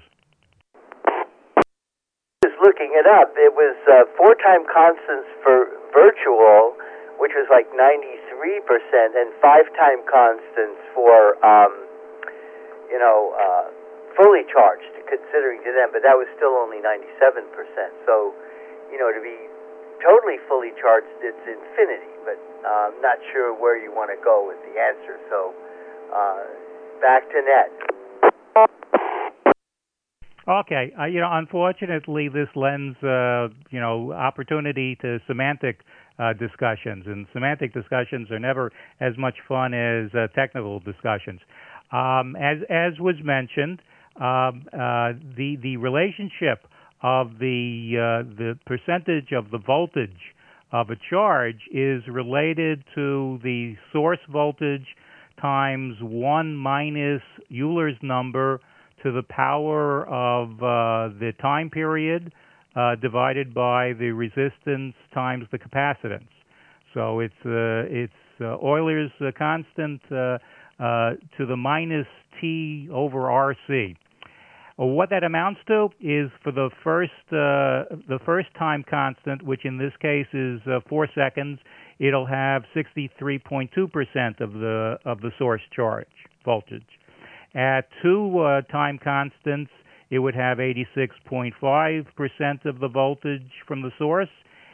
Looking it up, it was uh, four time constants for virtual which was like ninety-three percent, and five-time constants for, um, you know, uh, fully charged, considering to them, but that was still only ninety-seven percent. So, you know, to be totally fully charged, it's infinity, but uh, I'm not sure where you want to go with the answer. So, uh, back to net. Okay, uh, you know, unfortunately, this lends, uh, you know, opportunity to semantic uh, discussions, and semantic discussions are never as much fun as uh, technical discussions. Um, as as was mentioned, um, uh, the the relationship of the uh, the percentage of the voltage of a charge is related to the source voltage times one minus Euler's number to the power of uh, the time period uh, divided by the resistance times the capacitance. So it's uh, it's uh, Euler's uh, constant uh, uh, to the minus T over R C. What that amounts to is for the first uh, the first time constant, which in this case is uh, four seconds, it'll have sixty-three point two percent of the of the source charge voltage. At two uh, time constants, it would have eighty-six point five percent of the voltage from the source.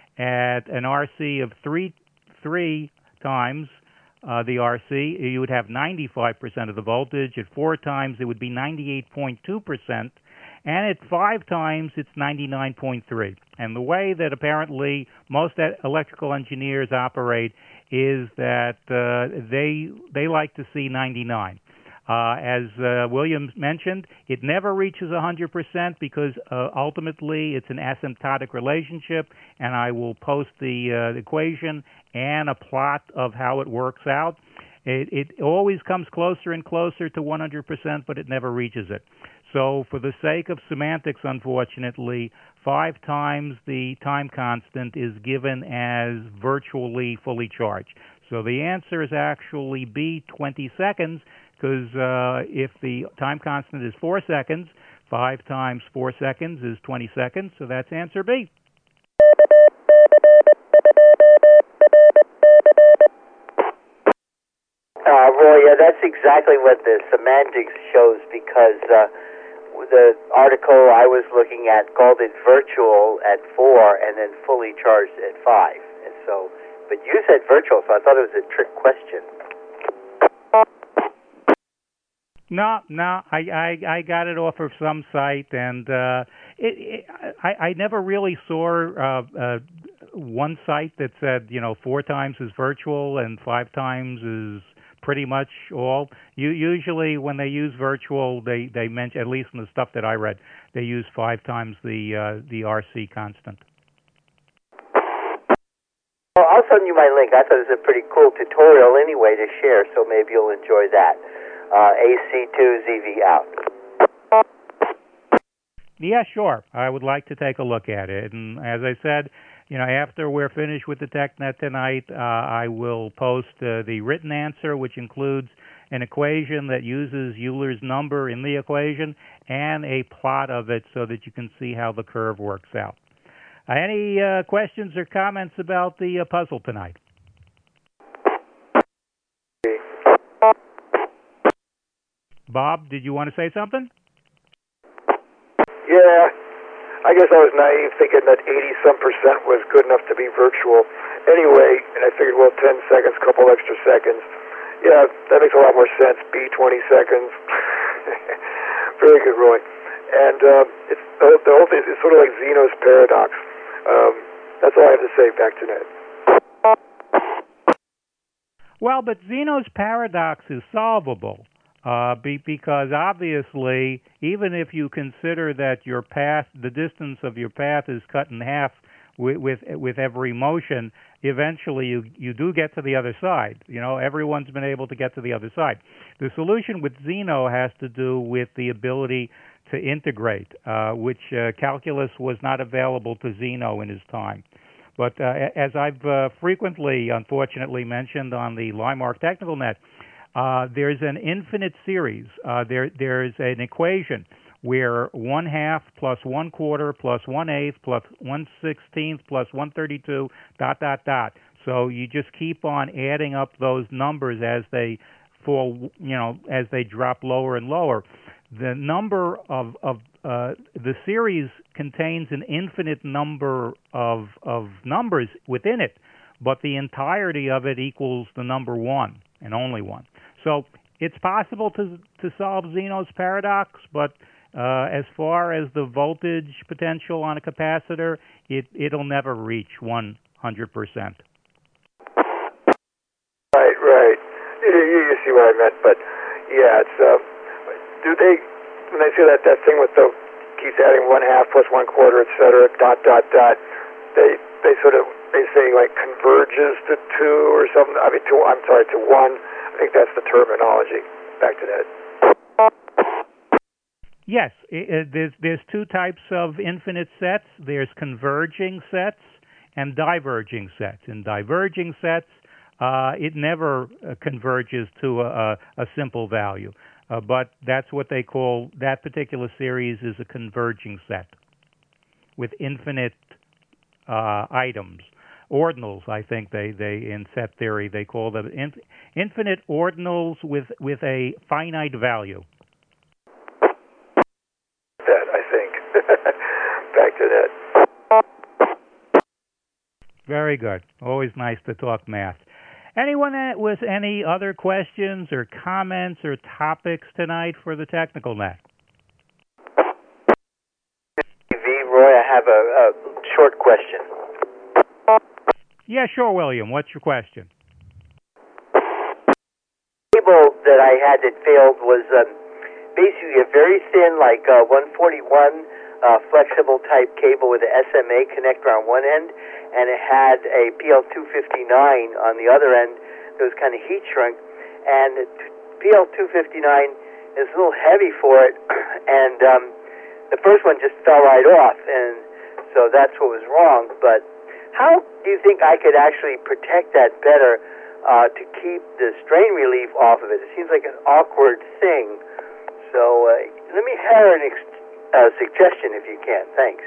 At an R C of three three times uh, the R C, you would have ninety-five percent of the voltage. At four times, it would be ninety-eight point two percent. And at five times, it's ninety-nine point three. And the way that apparently most electrical engineers operate is that uh, they they like to see ninety-nine. Uh, as uh, Williams mentioned, it never reaches one hundred percent because uh, ultimately it's an asymptotic relationship, and I will post the uh, equation and a plot of how it works out. It, it always comes closer and closer to one hundred percent, but it never reaches it. So for the sake of semantics, unfortunately, five times the time constant is given as virtually fully charged. So the answer is actually B, twenty seconds, because uh, if the time constant is four seconds, five times four seconds is twenty seconds, so that's answer B. Uh, Roy, yeah, that's exactly what the semantics shows, because uh, the article I was looking at called it virtual at four and then fully charged at five. And so, but you said virtual, so I thought it was a trick question. No, no, I, I, I got it off of some site, and uh, it, it, I, I never really saw uh, uh, one site that said, you know, four times is virtual and five times is pretty much all. You, usually when they use virtual, they, they mention, at least in the stuff that I read, they use five times the uh, the R C constant. Well, I'll send you my link. I thought it was a pretty cool tutorial anyway to share, so maybe you'll enjoy that. Uh, A C two Z V out. Yeah, sure. I would like to take a look at it. And as I said, you know, after we're finished with the TechNet tonight, uh, I will post uh, the written answer, which includes an equation that uses Euler's number in the equation and a plot of it so that you can see how the curve works out. Uh, any uh, questions or comments about the uh, puzzle tonight? Bob, did you want to say something? Yeah, I guess I was naive thinking that eighty-some percent was good enough to be virtual. Anyway, and I figured, well, ten seconds, couple extra seconds. Yeah, that makes a lot more sense. B, twenty seconds. Very good, Roy. And um, it's, the, the whole thing is sort of like Zeno's paradox. Um, that's all I have to say. Back to Ned. Well, but Zeno's paradox is solvable. Uh, be, because obviously, even if you consider that your path, the distance of your path is cut in half with with, with every motion, eventually you, you do get to the other side. You know, everyone's been able to get to the other side. The solution with Zeno has to do with the ability to integrate, uh, which uh, calculus was not available to Zeno in his time. But uh, as I've uh, frequently, unfortunately, mentioned on the Limark Technical Net, Uh, there's an infinite series. Uh, there, there's an equation where one half plus one quarter plus one eighth plus one sixteenth plus one thirty-two dot dot dot. So you just keep on adding up those numbers as they fall, you know, as they drop lower and lower. The number of, of uh, the series contains an infinite number of, of numbers within it, but the entirety of it equals the number one and only one. So it's possible to to solve Zeno's paradox, but uh, as far as the voltage potential on a capacitor, it, it'll never reach one hundred percent. Right, right. You, you see what I meant, but yeah, it's, uh, do they, when they say that, that thing with the, keeps adding one half plus one quarter, et cetera, dot, dot, dot, they, they sort of, they say like converges to two or something, I mean, to, I'm sorry, to one. I think that's the terminology. Back to that. Yes, it, it, there's, there's two types of infinite sets. There's converging sets and diverging sets. In diverging sets, uh, it never uh, converges to a, a, a simple value. Uh, but that's what they call, that particular series is a converging set with infinite uh, items. Ordinals, I think they, they in set theory, they call them in, infinite ordinals with, with a finite value. That, I think. Back to that. Very good. Always nice to talk math. Anyone with any other questions or comments or topics tonight for the Technical Net? V. Roy, I have a, a short question. Yeah, sure, William. What's your question? The cable that I had that failed was um, basically a very thin, like uh, one forty-one uh, flexible type cable with an S M A connector on one end, and it had a P L two fifty-nine on the other end that was kind of heat shrunk. And P L two fifty-nine is a little heavy for it, and um, the first one just fell right off, and so that's what was wrong. But how do you think I could actually protect that better uh, to keep the strain relief off of it? It seems like an awkward thing. So uh, let me have an ex- uh, suggestion if you can. Thanks.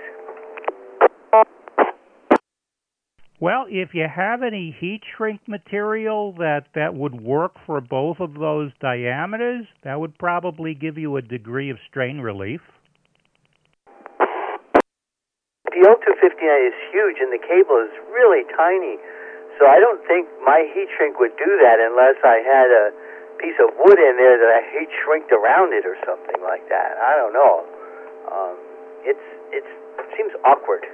Well, if you have any heat shrink material that, that would work for both of those diameters, that would probably give you a degree of strain relief. The P L two fifty-nine is huge, and the cable is really tiny. So I don't think my heat shrink would do that unless I had a piece of wood in there that I heat shrinked around it or something like that. I don't know. Um, it's it's it seems awkward.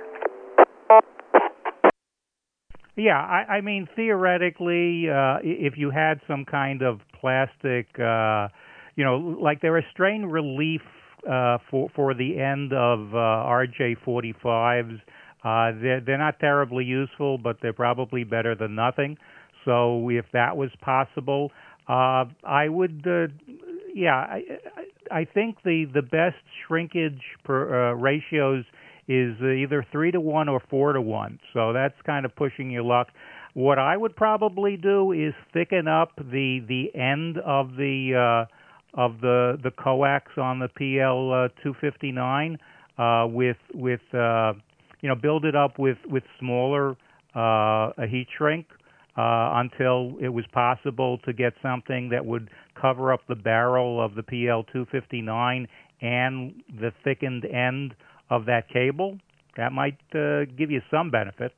Yeah, I, I mean, theoretically, uh, if you had some kind of plastic, uh, you know, like there are strain relief uh, for for the end of uh, R J forty-fives. Uh, they're, they're not terribly useful, but they're probably better than nothing. So if that was possible, uh, I would, uh, yeah, I, I think the, the best shrinkage per uh, ratios is either three to one or four to one. So that's kind of pushing your luck. What I would probably do is thicken up the the end of the uh, of the the coax on the P L two fifty-nine uh, with with uh, you know build it up with with smaller uh, a heat shrink uh, until it was possible to get something that would cover up the barrel of the P L two fifty-nine and the thickened end of that cable. That might uh, give you some benefit.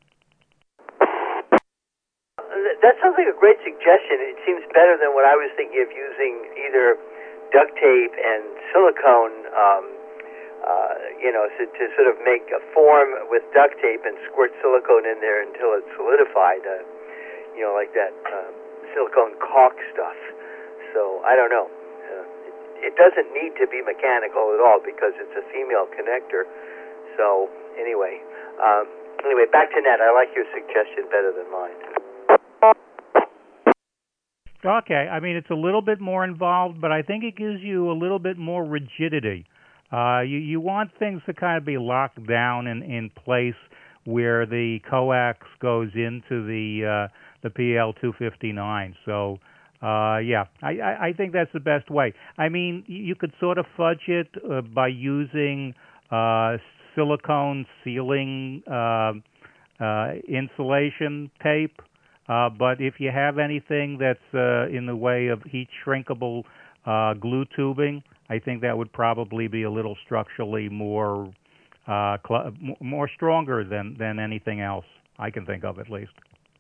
That sounds like a great suggestion. It seems better than what I was thinking of using either duct tape and silicone, um, uh, you know, to, to sort of make a form with duct tape and squirt silicone in there until it's solidified, uh, you know, like that uh, silicone caulk stuff. So I don't know. Uh, it, it doesn't need to be mechanical at all because it's a female connector. So anyway, um, anyway, back to Ned. I like your suggestion better than mine. Okay, I mean, it's a little bit more involved, but I think it gives you a little bit more rigidity. Uh, you, you want things to kind of be locked down in, in place where the coax goes into the uh, the P L two fifty-nine. So, uh, yeah, I, I, I think that's the best way. I mean, you could sort of fudge it uh, by using uh, silicone sealing uh, uh, insulation tape. Uh, but if you have anything that's uh, in the way of heat shrinkable uh, glue tubing, I think that would probably be a little structurally more uh, cl- more stronger than, than anything else I can think of, at least.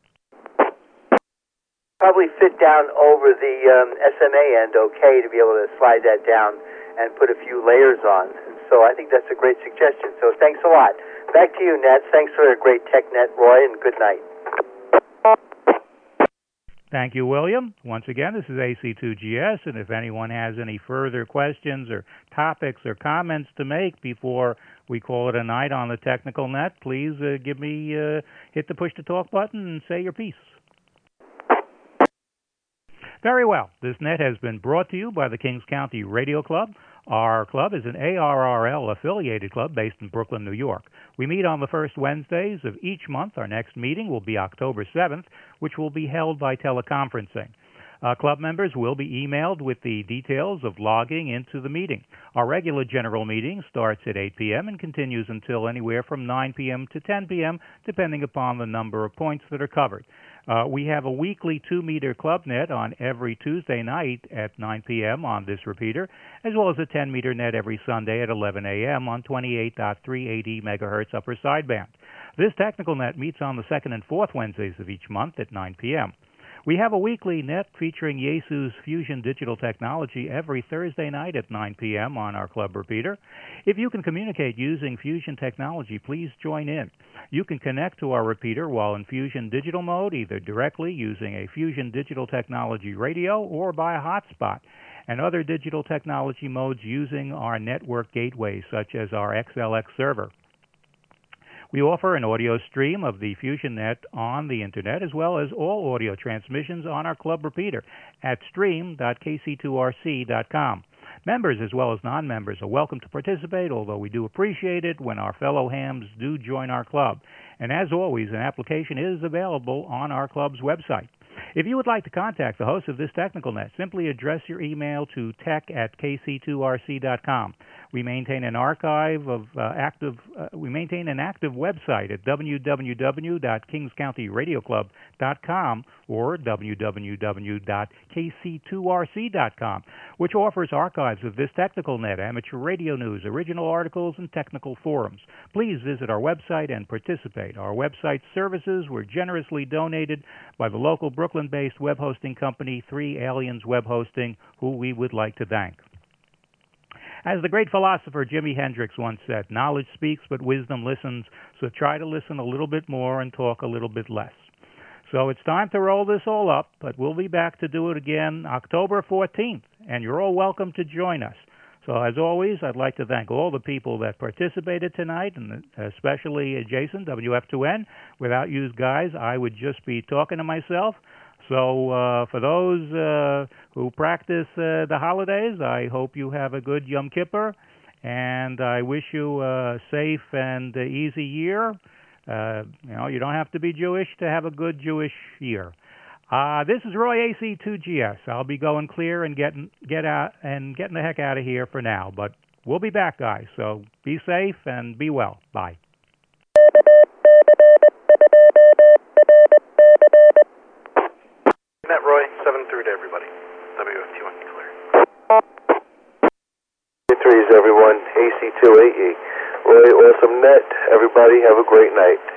Probably fit down over the um, S M A end okay to be able to slide that down and put a few layers on. So I think that's a great suggestion. So thanks a lot. Back to you, Nets. Thanks for a great tech net, Roy, and good night. Thank you, William. Once again, this is A C two G S, and if anyone has any further questions or topics or comments to make before we call it a night on the Technical Net, please uh, give me uh, hit the push to talk button and say your piece. Very well. This net has been brought to you by the Kings County Radio Club. Our club is an A R R L-affiliated club based in Brooklyn, New York. We meet on the first Wednesdays of each month. Our next meeting will be October seventh, which will be held by teleconferencing. Uh, club members will be emailed with the details of logging into the meeting. Our regular general meeting starts at eight p.m. and continues until anywhere from nine p.m. to ten p.m., depending upon the number of points that are covered. Uh, we have a weekly two-meter club net on every Tuesday night at nine p.m. on this repeater, as well as a ten-meter net every Sunday at eleven a.m. on twenty-eight point three eighty megahertz upper sideband. This technical net meets on the second and fourth Wednesdays of each month at nine p.m. We have a weekly net featuring Yaesu's Fusion Digital Technology every Thursday night at nine p.m. on our club repeater. If you can communicate using Fusion technology, please join in. You can connect to our repeater while in Fusion Digital mode, either directly using a Fusion Digital Technology radio or by a hotspot, and other digital technology modes using our network gateways, such as our X L X server. We offer an audio stream of the FusionNet on the Internet, as well as all audio transmissions on our club repeater at stream dot k c two r c dot com. Members as well as non-members are welcome to participate, although we do appreciate it when our fellow hams do join our club. And as always, an application is available on our club's website. If you would like to contact the host of this technical net, simply address your email to tech at k c two r c dot com. We maintain an archive of uh, active. Uh, we maintain an active website at w w w dot kings county radio club dot com or w w w dot k c two r c dot com, which offers archives of this technical net, amateur radio news, original articles, and technical forums. Please visit our website and participate. Our website services were generously donated by the local Brooklyn-based web hosting company, Three Aliens Web Hosting, who we would like to thank. As the great philosopher Jimi Hendrix once said, knowledge speaks, but wisdom listens, so try to listen a little bit more and talk a little bit less. So it's time to roll this all up, but we'll be back to do it again October fourteenth, and you're all welcome to join us. So as always, I'd like to thank all the people that participated tonight, and especially Jason, W F two N. Without you guys, I would just be talking to myself. So uh, for those uh, who practice uh, the holidays, I hope you have a good Yom Kippur, and I wish you a safe and uh, easy year. Uh, you know, you don't have to be Jewish to have a good Jewish year. Uh, this is Roy A C two G S. I'll be going clear and getting get out and getting the heck out of here for now. But we'll be back, guys. So be safe and be well. Bye. Net Roy, seven three to everybody. W F T one clear. Threes everyone, A C two A E. Roy, awesome net. Everybody have a great night.